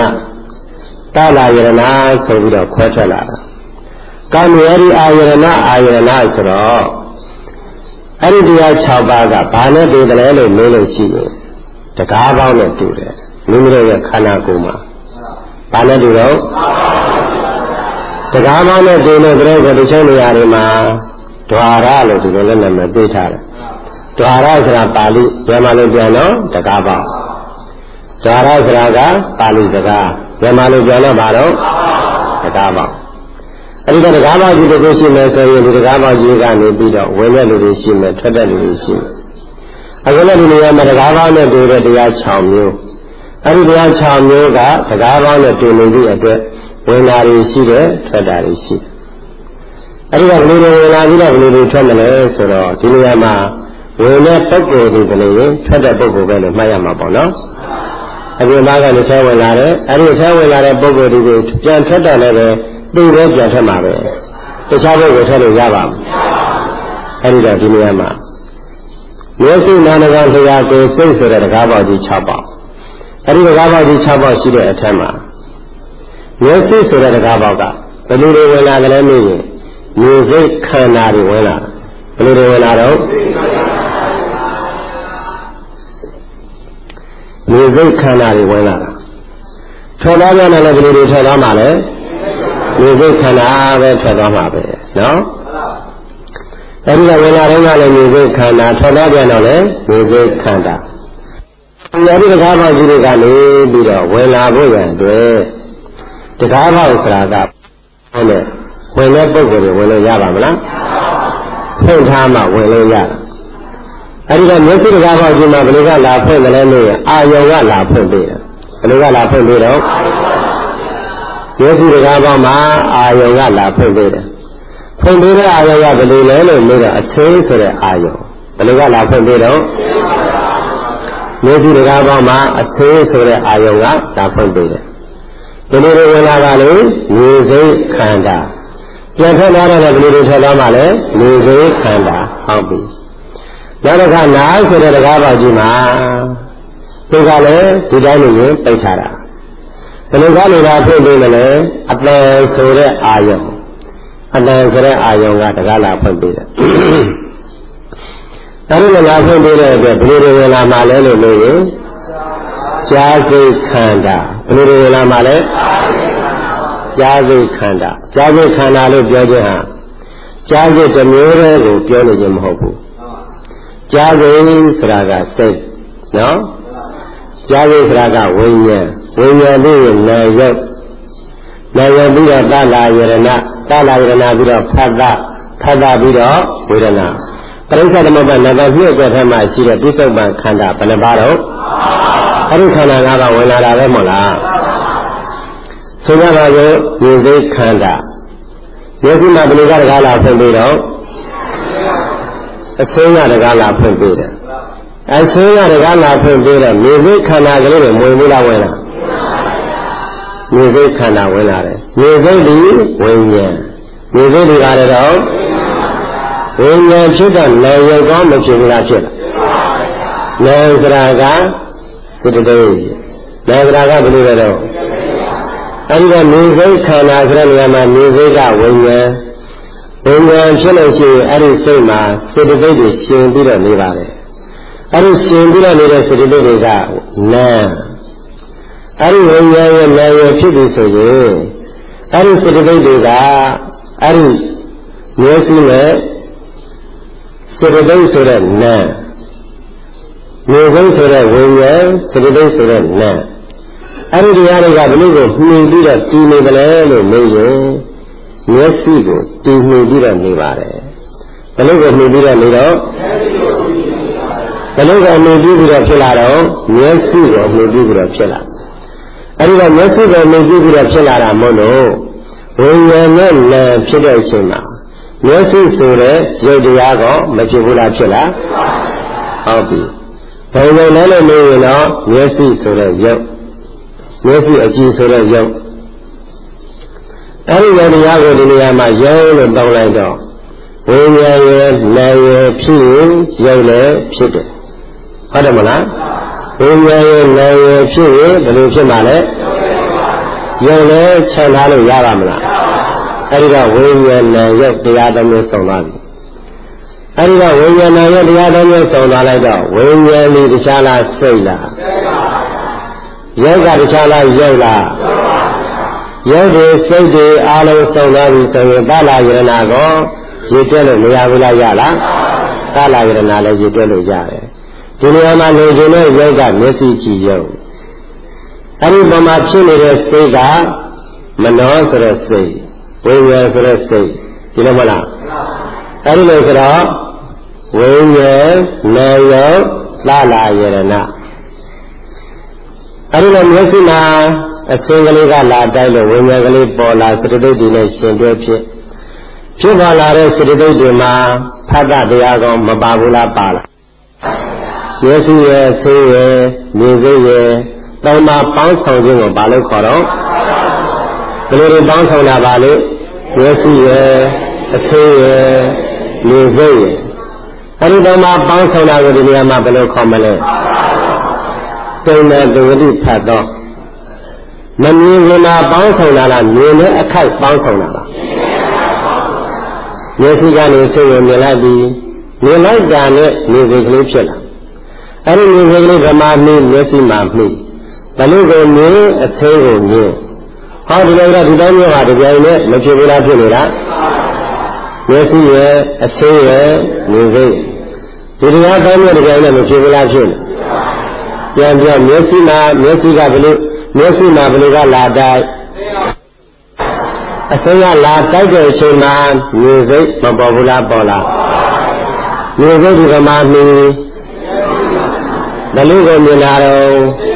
ပြီးတော့ခွဲထွက်လာတာကာမယရိအာယရဏဆိုတော့အဲ့ဒီတရား6ပါးကဘာနဲ့တူတယ်လို့မေးလို့ရှိရင်တကားပေါင်းနဲ့တူတယ်မိမိတို့ရဲ့ခန္ဓာကိုယ်မှာဘာနဲ့တူတော့တကားပေါင်းနဲ့တူလို့တဲ့ကိုတချို့နေရာတွေမှာဒွါရလို့ဒီလိုလည်းနာမည်ပေးထားတယ်ဒွါရဆိုတာပါဠိမြန်မာလိုပြန်တော့တကားပေါင်းဒွါရဆိုတာကပါဠိစကားမြန်မာလိုပြန်တော့ဘာတော့တကားပေါင်းအဲဒီကတကားပေါင်းကြီးတစ်ခုရှိမယ်ဆိုရင်ဒီတကားပေါင်းကြီးကနေပြီးတော့ဝင်တဲ့လူတွေရှိမယ်ထွက်တဲ့လူတွေရှိမယ်အခုလည်းဒီနေရာမှာတကားပေါင်းနဲ့တူတဲ့တရား6မျိုးအဲဒီတရား6မျိုးကတကားပေါင်းနဲ့တူနေသည့်အတွက်ဝင်တာတွေရှိတယ်ထွက်တာတွေရှိတယ်အဲဒီကဘယ်လိုဝင်လာပြီးတော့ဘယ်လိုထွက်မလဲဆိုတော့ဒီနေရာမှာဝင်တဲ့ပုဂ္ဂိုလ်တွေလည်းထွက်တဲ့ပုဂ္ဂိုလ်ပဲလို့မှတ်ရမှာပေါ့နော်အခုမှကလည်းဆဲဝင်လာတယ်အဲဒီဆဲဝင်လာတဲ့ပုဂ္ဂိုလ်တွေပြန်ထွက်တယ်လည်းပဲသူ့လည်းပြန်ထွက်မှာပဲတခြားဘက်ကိုထွက်လို့ရပါဘူးအဲဒီတော့ဒီနေရာမှာမျက်စိနားကောင်လျာကိုယ်စိတ်ဆိုတဲ့တကားပေါက်ကြီး6ပေါက်အဲဒီတကားပေါက်ကြီး6ပေါက်ရှိတဲ့အထက်မှာမျက်စိဆိုတဲ့တကားပေါက်ကဘယ်လိုတွေဝင်လာကြလဲမေးရင်မြင်စိတ်ခန္ဓာတွေဝင်လာဘယ်လိုတွေဝင်လာတော့မြင်စိတ်ခန္ဓာတွေဝင်လာတာထွက်သွားပြန်တယ်လည်းဘယ်လိုတွေထွက်သွားမှာလဲဒီစိတ်ခန္ဓာပဲထွက်သွားမှာပဲနော်အဲဒီကဝင်လာတော့လည်းဒီစိတ်ခန္ဓာထွက်သွားပြန်တော့လည်းဒီစိတ်ခန္ဓာဒီတကားပေါက်ကြီးတွေကနေပြီးတော့ဝင်လာဖို့ရန်အတွက်တကားပေါက်ဆိုတာကဟုတ်တယ်ဝင်တဲ့ပုဂ္ဂိုလ်တွေဝင်လို့ရပါမလားဖွင့်ထားမှဝင်လို့ရအဲဒီကမျက်စိတကားပေါက်ကြီးမှာဘယ်လိုကလာဖွင့်တယ်လဲလို့အာယုံကလာဖွင့်ပေးတယ်ဘယ်လိုကလာဖွင့်ပေးတော့မျက်စိတကားပေါက်မှာအာယုံကလာဖွင့်ပေးတယ်ဖွင့်ပေးတဲ့အာယုံကဘယ်လိုလဲလို့မေးတော့အသေးဆိုတဲ့အာယုံဘယ်လိုကလာဖွင့်ပေးတော့မျက်စိတကားပေါက်မှာအသေးဆိုတဲ့အာယုံကလာဖွင့်ပေးတယ်ဒီလိုတွေဝင်လာတာလေမြေစိတ်ခန္ဓာပြန်ထွက်လာတော့ဘယ်လိုတွေထွက်သွားမှလဲမြေစိတ်ခန္ဓာဟုတ်ပြီနောက်တစ်ခါနားဆိုတဲ့တကားပေါက်ကြီးမှာဒီကလည်းဒီတိုင်းလိုရင်ပိတ်ထားတာဘယ်လိုကနေတာဖွင့်ပေးမလဲအတန်ဆိုတဲ့အာယုံအတန်ဆိုတဲ့အာယုံကတကားလာဖွင့်ပေးတယ်အဲဒီလိုလာဖွင့်ပေးတဲ့အတွက်ဘယ်လိုတွေဝင်လာမှလဲလို့လို့ရင်ကြားစိတ်ခန္ဓာဘယ်လိုတွေဝင်လာမှလဲကြားစိတ်ခန္ဓာကြားစိတ်ခန္ဓာလို့ပြောခြင်းဟာကြားစိတ်တစ်မျိုးတည်းကိုပြောနေခြင်းမဟုတ်ဘူးကြားစိတ်ဆိုတာကစိတ်နော်ကြားစိတ်ဆိုတာကဝိညာဉ်ဝိညာဉ်ပြီးရင်နာယုတ်နာယုတ်ပြီးတော့သလာယရဏပြီးတော့ဖတ်တာပြီးတော့ဝေဒနာပရိစ္ဆေသမုပ္ပါဒ်နံပါတ်2အတွက်ထဲမှာရှိတဲ့ပြစ္ဆုတ်ပံခန္ဓာဘယ်နှပါတော့အဲ့ဒီခန္ဓာ၅ပါးဝင်လာတာပဲမဟုတ်လားဆိုကြပါစို့ဉာဏ်စိတ်ခန္ဓာမျက်စိမှာဘယ်လိုကတကားလာဖွင့်ပြီးတော့အသိဉာဏ်တကားလာဖွင့်ပြီးတယ်အသိဉာဏ်တကားလာဖွင့်ပြီးတော့ဉာဏ်စိတ်ခန္ဓာကလေးတွေဝင်ပြီးလားဝင်လားဉာဏ်စိတ်ခန္ဓာဝင်လာတယ်ဉာဏ်စိတ်ဒီဝိညာဉ်ဉာဏ်စိတ်ဒီကားတော့ဝိညာဉ်ဖြစ်တဲ့နာယုတ်ကောင်းမဖြစ်ဘူးလားဖြစ်လားနာယုတ်ကစေတသိက်နာယုတ်ကဘယ်လိုလဲတော့အဲဒီကဉာဏ်စိတ်ခန္ဓာဆိုတဲ့နေရာမှာဉာဏ်စိတ်ကဝိညာဉ်ဝိညာဉ်ဖြစ်လို့ရှိရင်အဲ့ဒီစိတ်မှာစေတသိက်တွေရှင်ပြီးတော့နေပါတယ်အဲ့ဒီရှင်ပြီးတော့နေတဲ့စေတသိက်တွေကနာအဲ့ဒီဝိညာဉ်ရဲ့နာရဖြစ်ပြီဆိုရင်အဲ့ဒီစေတသိက်တွေကအဲ့ဒီမျက်စိနဲ့စေတသိက်ဆိုတဲ့နာမြေစိတ်ဆိုတဲ့ဝိညာဉ်စေတသိက်ဆိုတဲ့နာအဲ့ဒီတရားတွေကဘယ်လိုကိုမှီပြီးတော့တည်နေကြလဲလို့မေးရင်မျက်စိကိုတည်မှီပြီးတော့နေပါတယ်ဘယ်လိုကိုမှီပြီးတော့နေတော့ဘယ်လိုကိုမှီပြီးတော့ဖြစ်လာတော့မျက်စိကိုမှီပြီးတော့ဖြစ်လာအဲ့ဒီကမျက်စိကိုမှီပြီးတော့ဖြစ်လာတာမို့လို့ဝိညာဉ်နဲ့နာဖြစ်တဲ့အချိန်မှာမျက်စိဆိုတဲ့ရုပ်တရားကမဖြစ်ဘူးလားဖြစ်လားဟုတ်ပြီဘယ်လိုလဲလို့မေးရင်တော့မျက်စိဆိုတဲ့ရုပ်မျက်စိအကြည့်ဆိုတဲ့ရုပ်အဲ့ဒီရုပ်တရားကိုဒီနေရာမှာရုပ်လို့တောင်းလိုက်တော့ဝိညာဉ်ရဲ့နာရဲ့ဖြစ်ရင်ရုပ်လည်းဖြစ်တယ်ဟုတ်တယ်မလားဝိညာဉ်ရဲ့နာရဲ့ဖြစ်ရင်ဘယ်လိုဖြစ်မှာလဲရုပ်လည်းခြံထားလို့ရပါမလားအဲ့ဒီကဝိညာဉ်နာရုပ်တရားတော်မျိုးဆောင်သွားပြီအဲ့ဒီကဝိညာဉ်နာရုပ်တရားတော်မျိုးဆောင်သွားလိုက်တော့ဝိညာဉ်ဒီတခြားလားစိတ်လားရုပ်ကတခြားလားရုပ်လားရုပ်တွေစိတ်တွေအားလုံးစုံသွားပြီဆိုရင်သလာယရဏကိုရည်တွဲလို့မရဘူးလားရလားသလာယရဏလည်းရည်တွဲလို့ရတယ်ဒီနေရာမှာနေခြင်းနဲ့ရုပ်ကမျက်စိကြည့်ရုပ်အဲဒီပုံမှာဖြစ်နေတဲ့စိတ်ကမနောဆိုတဲ့စိတ်ဝိညာဉ်ဆိုတဲ့စိတ်ဒီလိုမလားအဲဒီလိုဆိုတော့ဝိညာဉ်နာယုတ်သလာယရဏအဲဒီလိုမျက်စိမှာအစင်းကလေးကလာတိုက်လို့ဝိညာဉ်ကလေးပေါ်လာစတတိတ်တွေနဲ့ရှင်တွဲဖြစ်ပေါ်လာတဲ့စတတိတ်တွေမှာဖတ်တာတရားကောမပါဘူးလားပါလားမျက်စိရဲ့ဆေးရဲ့မြေစိတ်ရဲ့တောင်းမှာပေါင်းဆောင်ခြင်းကိုဘာလို့ခေါ်တော့ဘယ်လိုပေါင်းဆောင်တာပါလို့မျက်စိရဲ့အဆေးရဲ့မြေစိတ်ရဲ့အဲဒီတောင်းမှာပေါင်းဆောင်တာကိုဒီနေရာမှာဘယ်လိုခေါ်မလဲတုံနဲ့တဝတိဖတ်တော့မမြင်ခင်မှာပေါင်းဆောင်လာလားမြင်တဲ့အခိုက်ပေါင်းဆောင်လာလားမျက်စိကနေစိတ်ကိုမြင်လိုက်ပြီးမြင်လိုက်တာနဲ့နေစိတ်ကလေးဖြစ်လာအဲ့ဒီနေစိတ်ကလေးဗမာမီးမျက်စိမှာမှီဘလို့ကိုမြင်အသေးကိုမြင်ဟောဒီလိုတော့ဒီတိုင်းမျိုးဟာဒီကြိုင်နဲ့မဖြစ်ဘူးလားဖြစ်နေလားမျက်စိရဲ့အသေးရဲ့နေစိတ်ဒီတရားတိုင်းမျိုးဒီကြိုင်နဲ့မဖြစ်ဘူးလားဖြစ်နေပြန်ပြောမျက်စိမှာမျက်စိကဘလို့မျက်စိမှာဘယ်လိုကလာတိုက်အစိမ်းကလာတိုက်တဲ့အချိန်မှာမြေစိတ်မပေါ်ဘူးလားပေါ်လားမြေစိတ်ဒီကမှာမီဘယ်လိုကိုမြင်လာတော့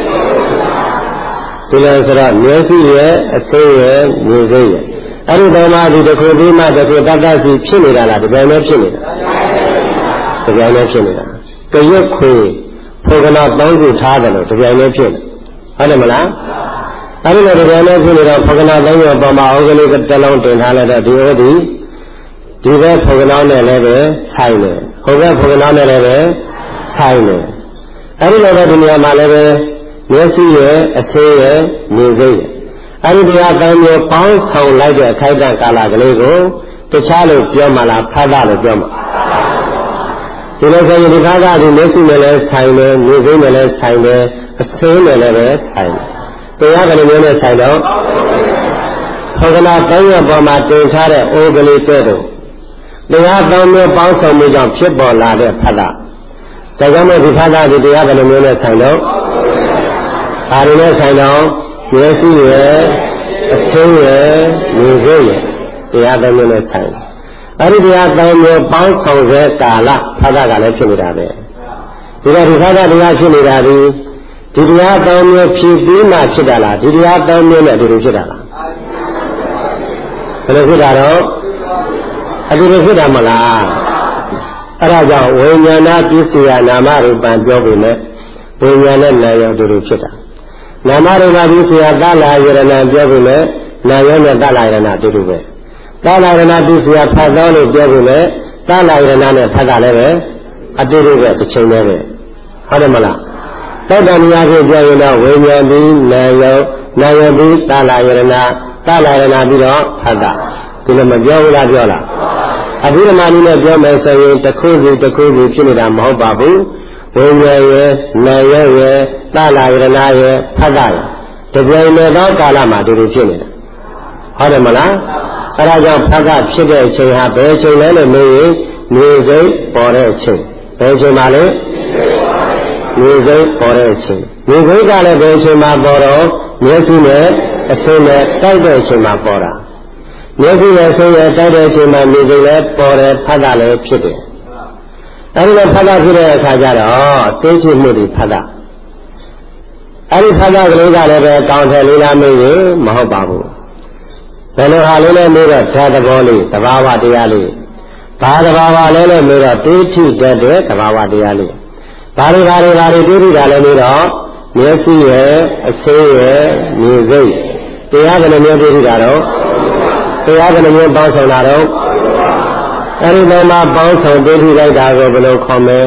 ဒီလိုဆိုတော့မျက်စိရဲ့အစိမ်းရဲ့မြေစိတ်ရဲ့အဲ့ဒီပေါ်မှာဒီတစ်ခုပြီးမှတစ်ခုတတ်တတ်စီဖြစ်နေတာလားဒီပိုင်းနဲ့ဖြစ်နေတာဒီပိုင်းနဲ့ဖြစ်နေတာကြရွက်ခွေဖေကနာတောင်းခုထားတယ်လို့ဒီပိုင်းနဲ့ဖြစ်နေဟုတ်တယ်မလားအဲဒီလိုတရားနဲ့ဖြစ်နေတော့ဖေကနာသုံးရပေါ်မှာဩကလေးကတလုံးတင်ထားလိုက်တော့ဒီဩဒီဘက်ဖေကနာနဲ့လည်းပဲဆိုင်တယ်ဟိုဘက်ဖေကနာနဲ့လည်းပဲဆိုင်တယ်အဲဒီလိုပဲဒီနေရာမှာလည်းပဲမျက်စိရဲ့အဆေးရဲ့မြင်စိတ်ရဲ့အဲဒီတရားသုံးမျိုးပေါင်းဆောင်လိုက်တဲ့အခိုက်အတန့်ကာလကလေးကိုတခြားလို့ပြောမှလားဖတ်တာလို့ပြောမှာဒီလိုဆိုရင်ဒီကားကဒီမျက်စိနဲ့လည်းဆိုင်တယ်မြင်စိတ်နဲ့လည်းဆိုင်တယ်အဆေးနဲ့လည်းပဲဆိုင်တယ်တရားကလေးမျိုးနဲ့ဆိုင်တော့ဖေကနာ၃ရက်ပေါ်မှာတင်ထားတဲ့အိုးကလေးတဲ့တို့တရား၃မျိုးပေါင်းစုံမှုကြောင့်ဖြစ်ပေါ်လာတဲ့ဖတ်တာဒါကြောင့်မို့ဒီဖတ်တာဒီတရားကလေးမျိုးနဲ့ဆိုင်တော့ဘာတွေနဲ့ဆိုင်တော့မျက်စိရဲ့အချင်းရဲ့မြင်စိတ်ရဲ့တရား၃မျိုးနဲ့ဆိုင်အဲ့ဒီတရား၃မျိုးပေါင်းစုံတဲ့ကာလဖတ်တာကလည်းဖြစ်နေတာပဲဒီတော့ဒီဖတ်တာတရားဖြစ်နေတာဒီတရား၃မျိုးဖြည့်ပြီးမှဖြစ်တာလားဒီတရား၃မျိုးနဲ့အတူတူဖြစ်တာလားဘယ်လိုဖြစ်တာတော့အတူတူဖြစ်တာမလားအဲ့ဒါကြောင့်ဝိညာဏပစ္စယနာမရူပံပြောပြီးနဲ့ဝိညာဉ်နဲ့နာယအတူတူဖြစ်တာနာမရူပပစ္စယသလာယရဏပြောပြီးနဲ့နာယနဲ့သလာယရဏအတူတူပဲသလာယရဏပစ္စယဖတ်တော်လို့ပြောပြီးနဲ့သလာယရဏနဲ့ဖတ်တာလည်းပဲအတူတူပဲတစ်ချိန်တည်းပဲဟုတ်တယ်မလားသောတာနိယကိုပြောရင်တော့ဝိညာဉ်ပြီးနာယပြီးသလာယရဏပြီးတော့ဖတ်တာဒီလိုမပြောဘူးလားပြောလားအဘိဓမ္မာနည်းနဲ့ပြောမယ်ဆိုရင်တစ်ခုစီတစ်ခုစီဖြစ်နေတာမဟုတ်ပါဘူးဝိညာဉ်ရဲ့နာယရဲ့သလာယရဏရဲ့ဖတ်တာရဲ့တပြိုင်တည်းသောကာလမှာဒီလိုဖြစ်နေတာဟုတ်တယ်မလားအဲဒါကြောင့်ဖတ်တာဖြစ်တဲ့အချိန်ဟာဘယ်အချိန်လဲလို့မေးရင်နေစိတ်ပေါ်တဲ့အချိန်ဘယ်အချိန်မှလဲနေစိတ်ပေါ်တဲ့အချိန်နေစိတ်ကလည်းဘယ်အချိန်မှပေါ်တော့မျက်စိနဲ့အစိမ်းနဲ့တိုက်တဲ့အချိန်မှပေါ်တာမျက်စိနဲ့အစိမ်းနဲ့တိုက်တဲ့အချိန်မှနေစိတ်လည်းပေါ်တယ်ဖတ်တာလည်းဖြစ်တယ်အဲဒီလိုဖတ်တာဖြစ်တဲ့အခါကျတော့သိချင်မှုတွေဖတ်တာအဲဒီဖတ်တာကလေးကလည်းပဲကောင်းတယ်လေးလားမေးရင်မဟုတ်ပါဘူးဘယ်လိုဟာလေးလဲမေးတော့ဓာတ်သဘောလေးသဘာဝတရားလေးဘာသဘာဝလဲလို့မေးတော့သိထိတတ်တဲ့သဘာဝတရားလေးဘာတွေသိထိတာလဲမေးတော့မျက်စိရဲ့အစိမ်းရဲ့မြင်စိတ်တရားဘယ်လိုမျိုးသိထိတာတော့တရားဘယ်လိုမျိုးပေါင်းဆောင်တာတော့အဲဒီတော့မှပေါင်းဆောင်သိထိလိုက်တာကိုဘယ်လိုခေါ်မလဲ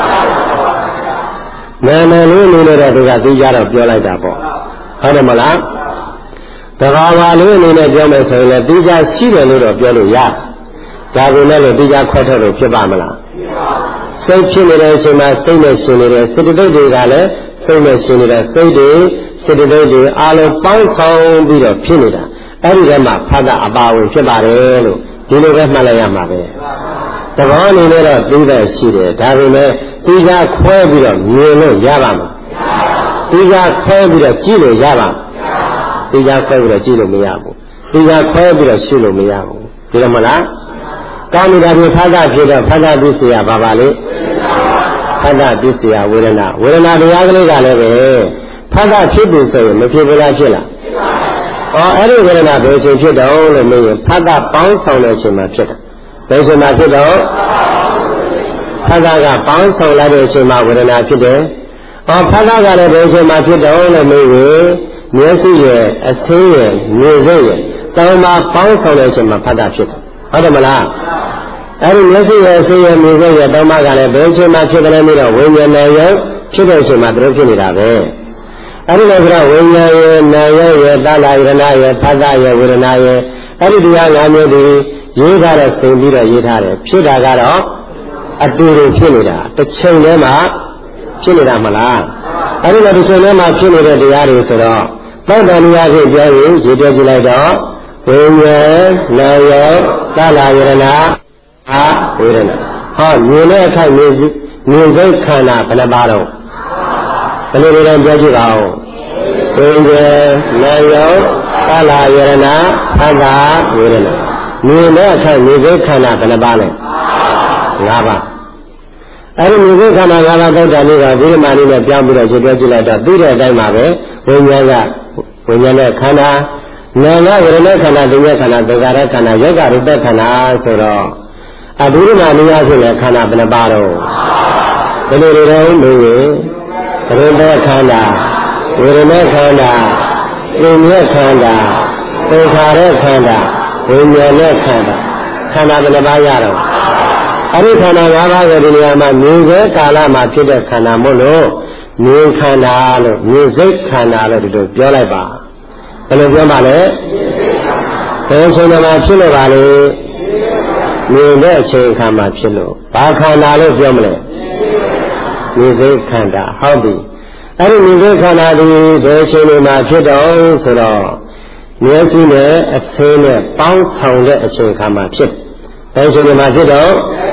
နာမည်လေးနေလို့တော့သူကသိကြတော့ပြောလိုက်တာပေါ့ဟုတ်တယ်မလားသဘာဝလေးအနေနဲ့ပြောမယ်ဆိုရင်လည်းသိကြရှိတယ်လို့တော့ပြောလို့ရဒါပေမဲ့လို့သိကြခွဲထုတ်လို့ဖြစ်ပါမလားစိတ်ဖြစ်နေတဲ့အချိန်မှာစိတ်နဲ့ရှင်နေတဲ့စေတသိက်တွေကလည်းစိတ်နဲ့ရှင်နေတဲ့စိတ်တွေစေတသိက်တွေအားလုံးပေါင်းဆောင်ပြီးတော့ဖြစ်နေတာအဲ့ဒီထဲမှာဖတ်တာအပါဝင်ဖြစ်ပါတယ်လို့ဒီလိုပဲမှတ်လိုက်ရမှာပဲသဘောအနေနဲ့တော့သိတဲ့ရှိတယ်ဒါပေမဲ့သိကြခွဲပြီးတော့မြင်လို့ရပါမှာသိကြခွဲပြီးတော့ကြည့်လို့ရပါသိကြခွဲပြီးတော့ကြည့်လို့မရဘူးသိကြခွဲပြီးတော့ရှုလို့မရဘူးဒီလိုမလားကောင်းနေတာဒီဖတ်တာဖြစ်တော့ဖတ်တာပစ္စည်းပါပါလေဖတ်တာပစ္စည်းဝေဒနာတရားကလေးကလည်းပဲဖတ်တာဖြစ်ပြီဆိုရင်မဖြစ်ဘူးလားဖြစ်လားအဲ့ဒီဝေဒနာဘယ်အချိန်ဖြစ်တော့လို့မေးရင်ဖတ်တာပေါင်းဆောင်တဲ့အချိန်မှာဖြစ်တာဘယ်အချိန်မှာဖြစ်တော့ဖတ်တာကပေါင်းဆောင်လိုက်တဲ့အချိန်မှာဝေဒနာဖြစ်တယ်ဖတ်တာကလည်းဘယ်အချိန်မှာဖြစ်တော့လို့မေးရင်မျက်စိရဲ့အဆင်းရဲ့မြင်စိတ်ရဲ့တောင်းမှာပေါင်းဆောင်တဲ့အချိန်မှာဖတ်တာဖြစ်တယ်ဟုတ်တယ်မလားအဲ့ဒီမျက်စိရဲ့အဆင်းရဲ့မြင်စိတ်ရဲ့တောင်းမှာကလည်းဘယ်အချိန်မှာဖြစ်တယ်လဲမေးတော့ဝိညာဉ်နဲ့ရုပ်ဖြစ်တဲ့အချိန်မှာတို့ဖြစ်နေတာပဲအဲ့ဒီလိုဆိုတော့ဝိညာဉ်ရဲ့နာယရဲ့သလာယရဏရဲ့ဖတ်တာရဲ့ဝေဒနာရဲ့အဲ့ဒီတရား၅မျိုးတွေရေးထားတဲ့သိပြီးတော့ရေးထားတယ်ဖြစ်တာကတော့အတူတူဖြစ်နေတာတစ်ချိန်တည်းမှာဖြစ်နေတာမလားအဲ့ဒီလိုတစ်ချိန်တည်းမှာဖြစ်နေတဲ့တရားတွေဆိုတော့သောတာနိယကိုပြောရင်ရေးတွက်ကြည့်လိုက်တော့ဝိညာဉ်နာယသလာယရဏဝေဒနာမြင်တဲ့အခိုက်မြင်စိတ်ခန္ဓာဘယ်နှပါတော့ဘယ်လိုတွေတော့ပြောကြည့်ပါဦးဝိညာဉ်နာယသလာယရဏဖတ်တာဝေဒနာမြင်တဲ့အခိုက်မြင်စိတ်ခန္ဓာဘယ်နှပါလဲ၅ပါးအဲ့ဒီမြင်စိတ်ခန္ဓာ၅ပါးသုတ်တန်လေးကဒီမှာလေးနဲ့ပြောင်းပြီးတော့ရှင်းပြကြည့်လိုက်တော့ပြီးတဲ့အတိုင်းမှာပဲဝိညာဉ်နဲ့ခန္ဓာနာငါဝေဒနာခန္ဓာဒုညခန္ဓာသင်္ခါရခန္ဓာယောဂရူပခန္ဓာဆိုတော့အဘိဓမ္မာနည်းအားဖြင့်လည်းခန္ဓာဘယ်နှပါတော့ဘယ်လိုတွေတော့လို့ရရူပခန္ဓာဝေဒနာခန္ဓာသင်္ညခန္ဓာသင်္ခါရခန္ဓာဝိညာဉ်နဲ့ခန္ဓာခန္ဓာဘယ်နှပါရတော့အဲ့ဒီခန္ဓာ၅ပါးကိုဒီနေရာမှာမြင်တဲ့ကာလမှာဖြစ်တဲ့ခန္ဓာမို့လို့မြင်ခန္ဓာလို့မြင်စိတ်ခန္ဓာလို့ဒီလိုပြောလိုက်ပါဘယ်လိုပြောပါလဲဘယ်အချိန်မှာဖြစ်လို့ပါလဲမြင်တဲ့အချိန်အခါမှာဖြစ်လို့ဘာခန္ဓာလို့ပြောမလဲမြင်စိတ်ခန္ဓာဟုတ်ပြီအဲ့ဒီမြင်စိတ်ခန္ဓာဒီဘယ်အချိန်မှာဖြစ်တော့ဆိုတော့မျက်စိနဲ့အဆင်းနဲ့ပေါင်းဆောင်တဲ့အချိန်အခါမှာဖြစ်ဘယ်အချိန်မှာဖြစ်တော့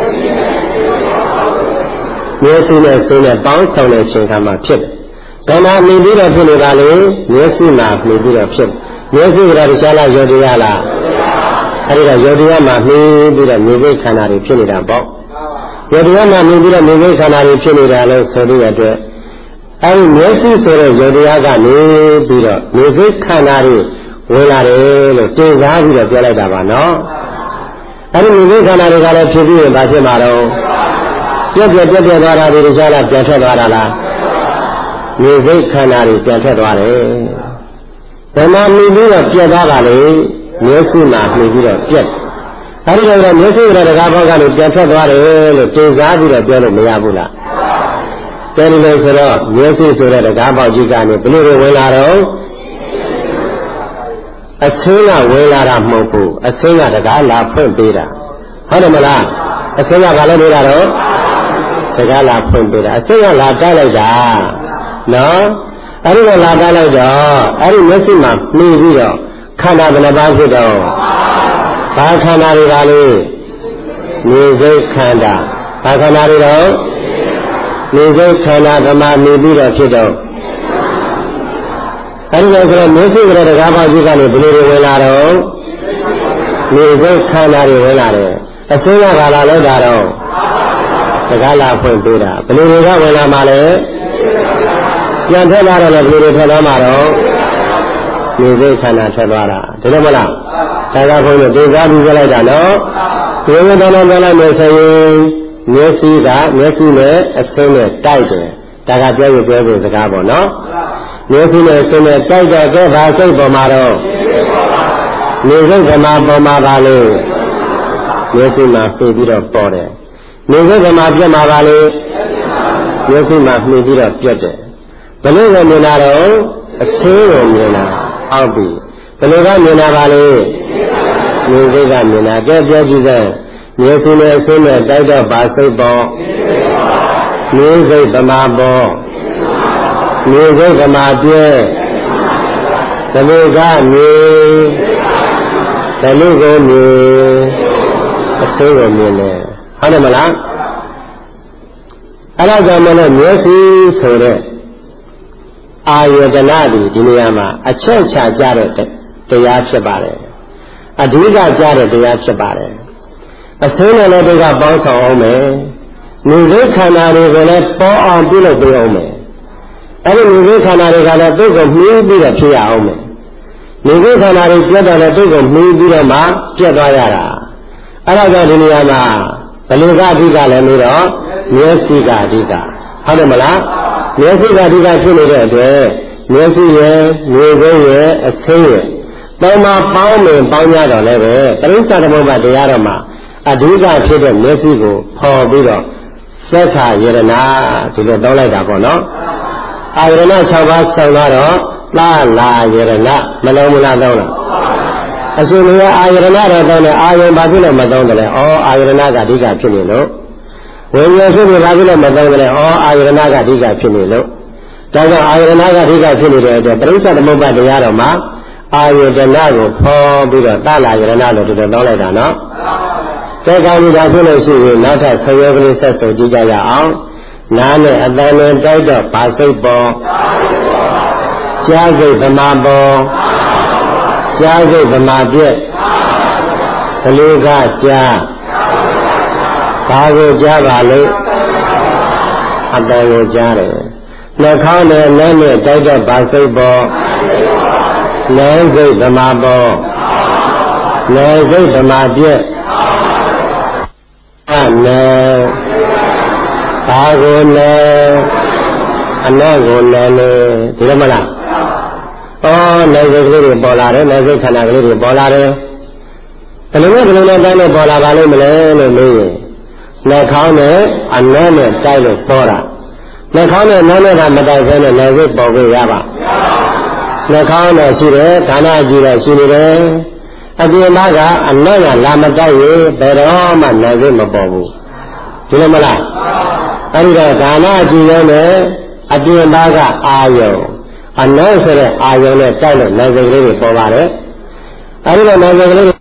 မျက်စိနဲ့အဆင်းနဲ့ပေါင်းဆောင်တဲ့အချိန်အခါမှာဖြစ်ဘယ်မှာမြင်ပြီးတော့ဖြစ်နေပါလဲမျက်စိမှာမြင်ပြီးတော့ဖြစ်မျက်စိကတရားလားယောတရားလားအဲ့ဒီကယောတရားမှာမြင်ပြီးတော့မြင်စိတ်ခန္ဓာတွေဖြစ်နေတာပေါ့ယောတရားမှာမြင်ပြီးတော့မြင်စိတ်ခန္ဓာတွေဖြစ်နေတာလို့ဆိုတဲ့အတွက်အဲ့ဒီမျက်စိဆိုတဲ့ယောတရားကနေပြီးတော့မြင်စိတ်ခန္ဓာတွေဝင်လာတယ်လို့တင်စားပြီးတော့ပြောလိုက်တာပါနော်အဲ့ဒီမြင်စိတ်ခန္ဓာတွေကလည်းဖြစ်ပြီးရင်ဘာဖြစ်မှာတော့ပြက်သွားတာတွေတရားလားပြန်ထွက်သွားတာလားမြင်စိတ်ခန္ဓာတွေပြန်ထွက်သွားတယ်ဘယ်မှာမြင်ပြီးတော့ပြက်သွားပါလဲမျက်စိမှာမြင်ပြီးတော့ပြက်အဲဒီတော့မျက်စိကတကားဘောက်ကနေပြန်ထွက်သွားတယ်လို့တင်စားပြီးတော့ပြောလို့မရဘူးလားတယ်လို့ဆိုတော့မျက်စိဆိုတဲ့တကားဘောက်ကြီးကနေဘယ်လိုတွေဝင်လာတော့အဆင်းကဝင်လာတာမဟုတ်ဘူးအဆင်းကတကားလာဖွင့်ပေးတာဟုတ်တယ်မလားအစင်းကဘာလို့နေတာတော့စကားလာဖွင့်ပေးတာအစင်းကလာတိုက်လိုက်တာနော်အဲ့ဒီကလာတိုက်လိုက်တော့အဲ့ဒီမျက်စိမှာနှီးပြီးတော့ခန္ဓာဘယ်နှပါးဖြစ်တော့ဘာခန္ဓာတွေပါလဲနေစိတ်ခန္ဓာဘာခန္ဓာတွေတော့နေစိတ်ခန္ဓာဓမ္မနေပြီးတော့ဖြစ်တော့အဲဒီလိုဆိုတော့မျက်စိကလေးတကားပေါက်ကြီးကနေဘယ်လိုတွေဝင်လာတော့နေစိတ်ခန္ဓာတွေဝင်လာတယ်အစင်းကဘာလာလို့တာတော့တကားလာဖွင့်ပေးတာဘယ်လိုတွေကဝင်လာမှာလဲပြန်ထွက်လာတော့လည်းဘယ်လိုတွေထွက်လာမှာတော့နေစိတ်ခန္ဓာထွက်သွားတာဒါလည်းမလားဒါကဘုန်းကြီးဒေသပြီးပြလိုက်တာနော်ဒီလိုတော့ပြောလိုက်မယ်ဆိုရင်မျက်စိကမျက်စိနဲ့အစင်းနဲ့တိုက်တယ်ဒါကပြောရပြောဖို့စကားပေါ့နော်မျက်စိနဲ့အစင်းနဲ့တိုက်တော့ကဲဘာစိတ်ပေါ်မှာတော့နေစိတ်ဓမ္မပေါ်မှာပါလို့မျက်စိမှာပြေးပြီးတော့ပေါ်တယ်နေစိတ်ဓမ္မပြတ်မှာပါလို့မျက်စိမှာမှီပြီးတော့ပြတ်တယ်ဘယ်လိုလဲမြင်တာတော့အချင်းကိုမြင်တာအောက်ပြီးဘယ်လိုကမြင်တာပါလဲနေစိတ်ကမြင်တာကြဲပြောကြည့်စမ်းမျက်စိနဲ့အစင်းနဲ့တိုက်တော့ဘာစိတ်ပေါ်နေစိတ်ဓမ္မပေါ်နေစိတ်ဓမ္မပြဲဘယ်လိုကမြင်ဘယ်လိုကိုမြင်အစင်းကိုမြင်တယ်ဟုတ်တယ်မလားအဲ့ဒါကြောင့်မလို့မျက်စိဆိုတဲ့အာယတနာဒီနေရာမှာအချက်ချကြတဲ့တရားဖြစ်ပါတယ်အဓိကကြတဲ့တရားဖြစ်ပါတယ်အစင်းနဲ့လည်းတို့ကပေါင်းဆောင်အောင်မယ်နေစိတ်ခန္ဓာတွေကိုလည်းပေါ်အောင်ပြုလုပ်ပေးအောင်မယ်အဲ့ဒီနေစိတ်ခန္ဓာတွေကလည်းတို့ကိုမှီးပြီးတော့ဖြစ်ရအောင်မယ်နေစိတ်ခန္ဓာတွေပြတ်တော့လည်းတို့ကိုမှီးပြီးတော့မှပြတ်သွားရတာအဲ့ဒါကြောင့်ဒီနေရာမှာဘယ်လိုကအဓိကလဲလို့တော့မျက်စိကအဓိကဟုတ်တယ်မလားမျက်စိကအဓိကဖြစ်နေတဲ့အတွက်မျက်စိရဲ့နေစိတ်ရဲ့အစင်းရဲ့သုံးပါးပေါင်းရင်ပေါင်းရတော့လည်းပဲပရိစ္ဆာသမုပ္ပါတရားတော်မှာအဓိကဖြစ်တဲ့မျက်စိကိုဖော်ပြီးတော့သက်ခာယရဏဒီလိုတောင်းလိုက်တာပေါ့နော်အာယရဏ6ပါးဆောင်တော့လာလာယရဏမလုံးမလားတောင်းလားအရှင်ကအာယရဏတော့တောင်းတယ်အာယုံဘာဖြစ်လို့မတောင်းတယ်လဲဩအာယရဏကအဓိကဖြစ်နေလို့ဝိညာဉ်ဖြစ်ပြီးဘာဖြစ်လို့မတောင်းတယ်လဲဩအာယရဏကအဓိကဖြစ်နေလို့ဒါကြောင့်အာယရဏကအဓိကဖြစ်နေတဲ့အတွက်ပရိစ္ဆာသမုပ္ပါတရားတော်မှာအာယတနာကိုဖော်ပြီးတော့တလာယရဏလို့ဒီလိုတောင်းလိုက်တာနော်တဲ့ကောင်းပြီဒါဖြစ်လို့ရှိရင်နောက်ထပ်ဆရာကလေးဆက်ဆိုကြည့်ကြရအောင်နားနဲ့အတန်နဲ့တိုက်တော့ဘာစိတ်ပေါ်ကြားစိတ်ဓမ္မပေါ်ကြားစိတ်ဓမ္မပြည့်ဘလူကကြားဘာကိုကြားပါလဲအတန်ကိုကြားတယ်နှာခေါင်းနဲ့လက်နဲ့တိုက်တော့ဘာစိတ်ပေါ်လဲစိတ်ဓမ္မပေါ်လဲစိတ်ဓမ္မပြည့်နဲဘာကိုလဲအနတ်ကိုလဲလေဒီလိုမလားဩနိုင်စိတ်ကလေးတွေပေါ်လာတယ်နိုင်စိတ်ခန္ဓာကလေးတွေပေါ်လာတယ်ဘယ်လိုနဲ့တိုင်းနဲ့ပေါ်လာပါလိမ့်မလဲလို့မေးရင်နှာခေါင်းနဲ့အနတ်နဲ့တိုက်လို့ပေါ်တာနှာခေါင်းနဲ့နားနဲ့ကမတိုက်ဘဲနဲ့နိုင်စိတ်ပေါ်ခွင့်ရပါနှာခေါင်းနဲ့ရှိတယ်ခန္ဓာကြည့်တယ်ရှိနေတယ်အပြင်ဘကအနတ်ကလာမတိုက်ရင်ဘယ်တော့မှနိုင်စိတ်မပေါ်ဘူးဒီလိုမလားအဲဒီတော့ဒါနကြည့်ရုံနဲ့အပြင်ဘကအာယုံအနတ်ဆိုတဲ့အာယုံနဲ့တိုက်လို့နိုင်စိတ်ကလေးတွေပေါ်ပါတယ်အဲဒီတော့နိုင်စိတ်ကလေး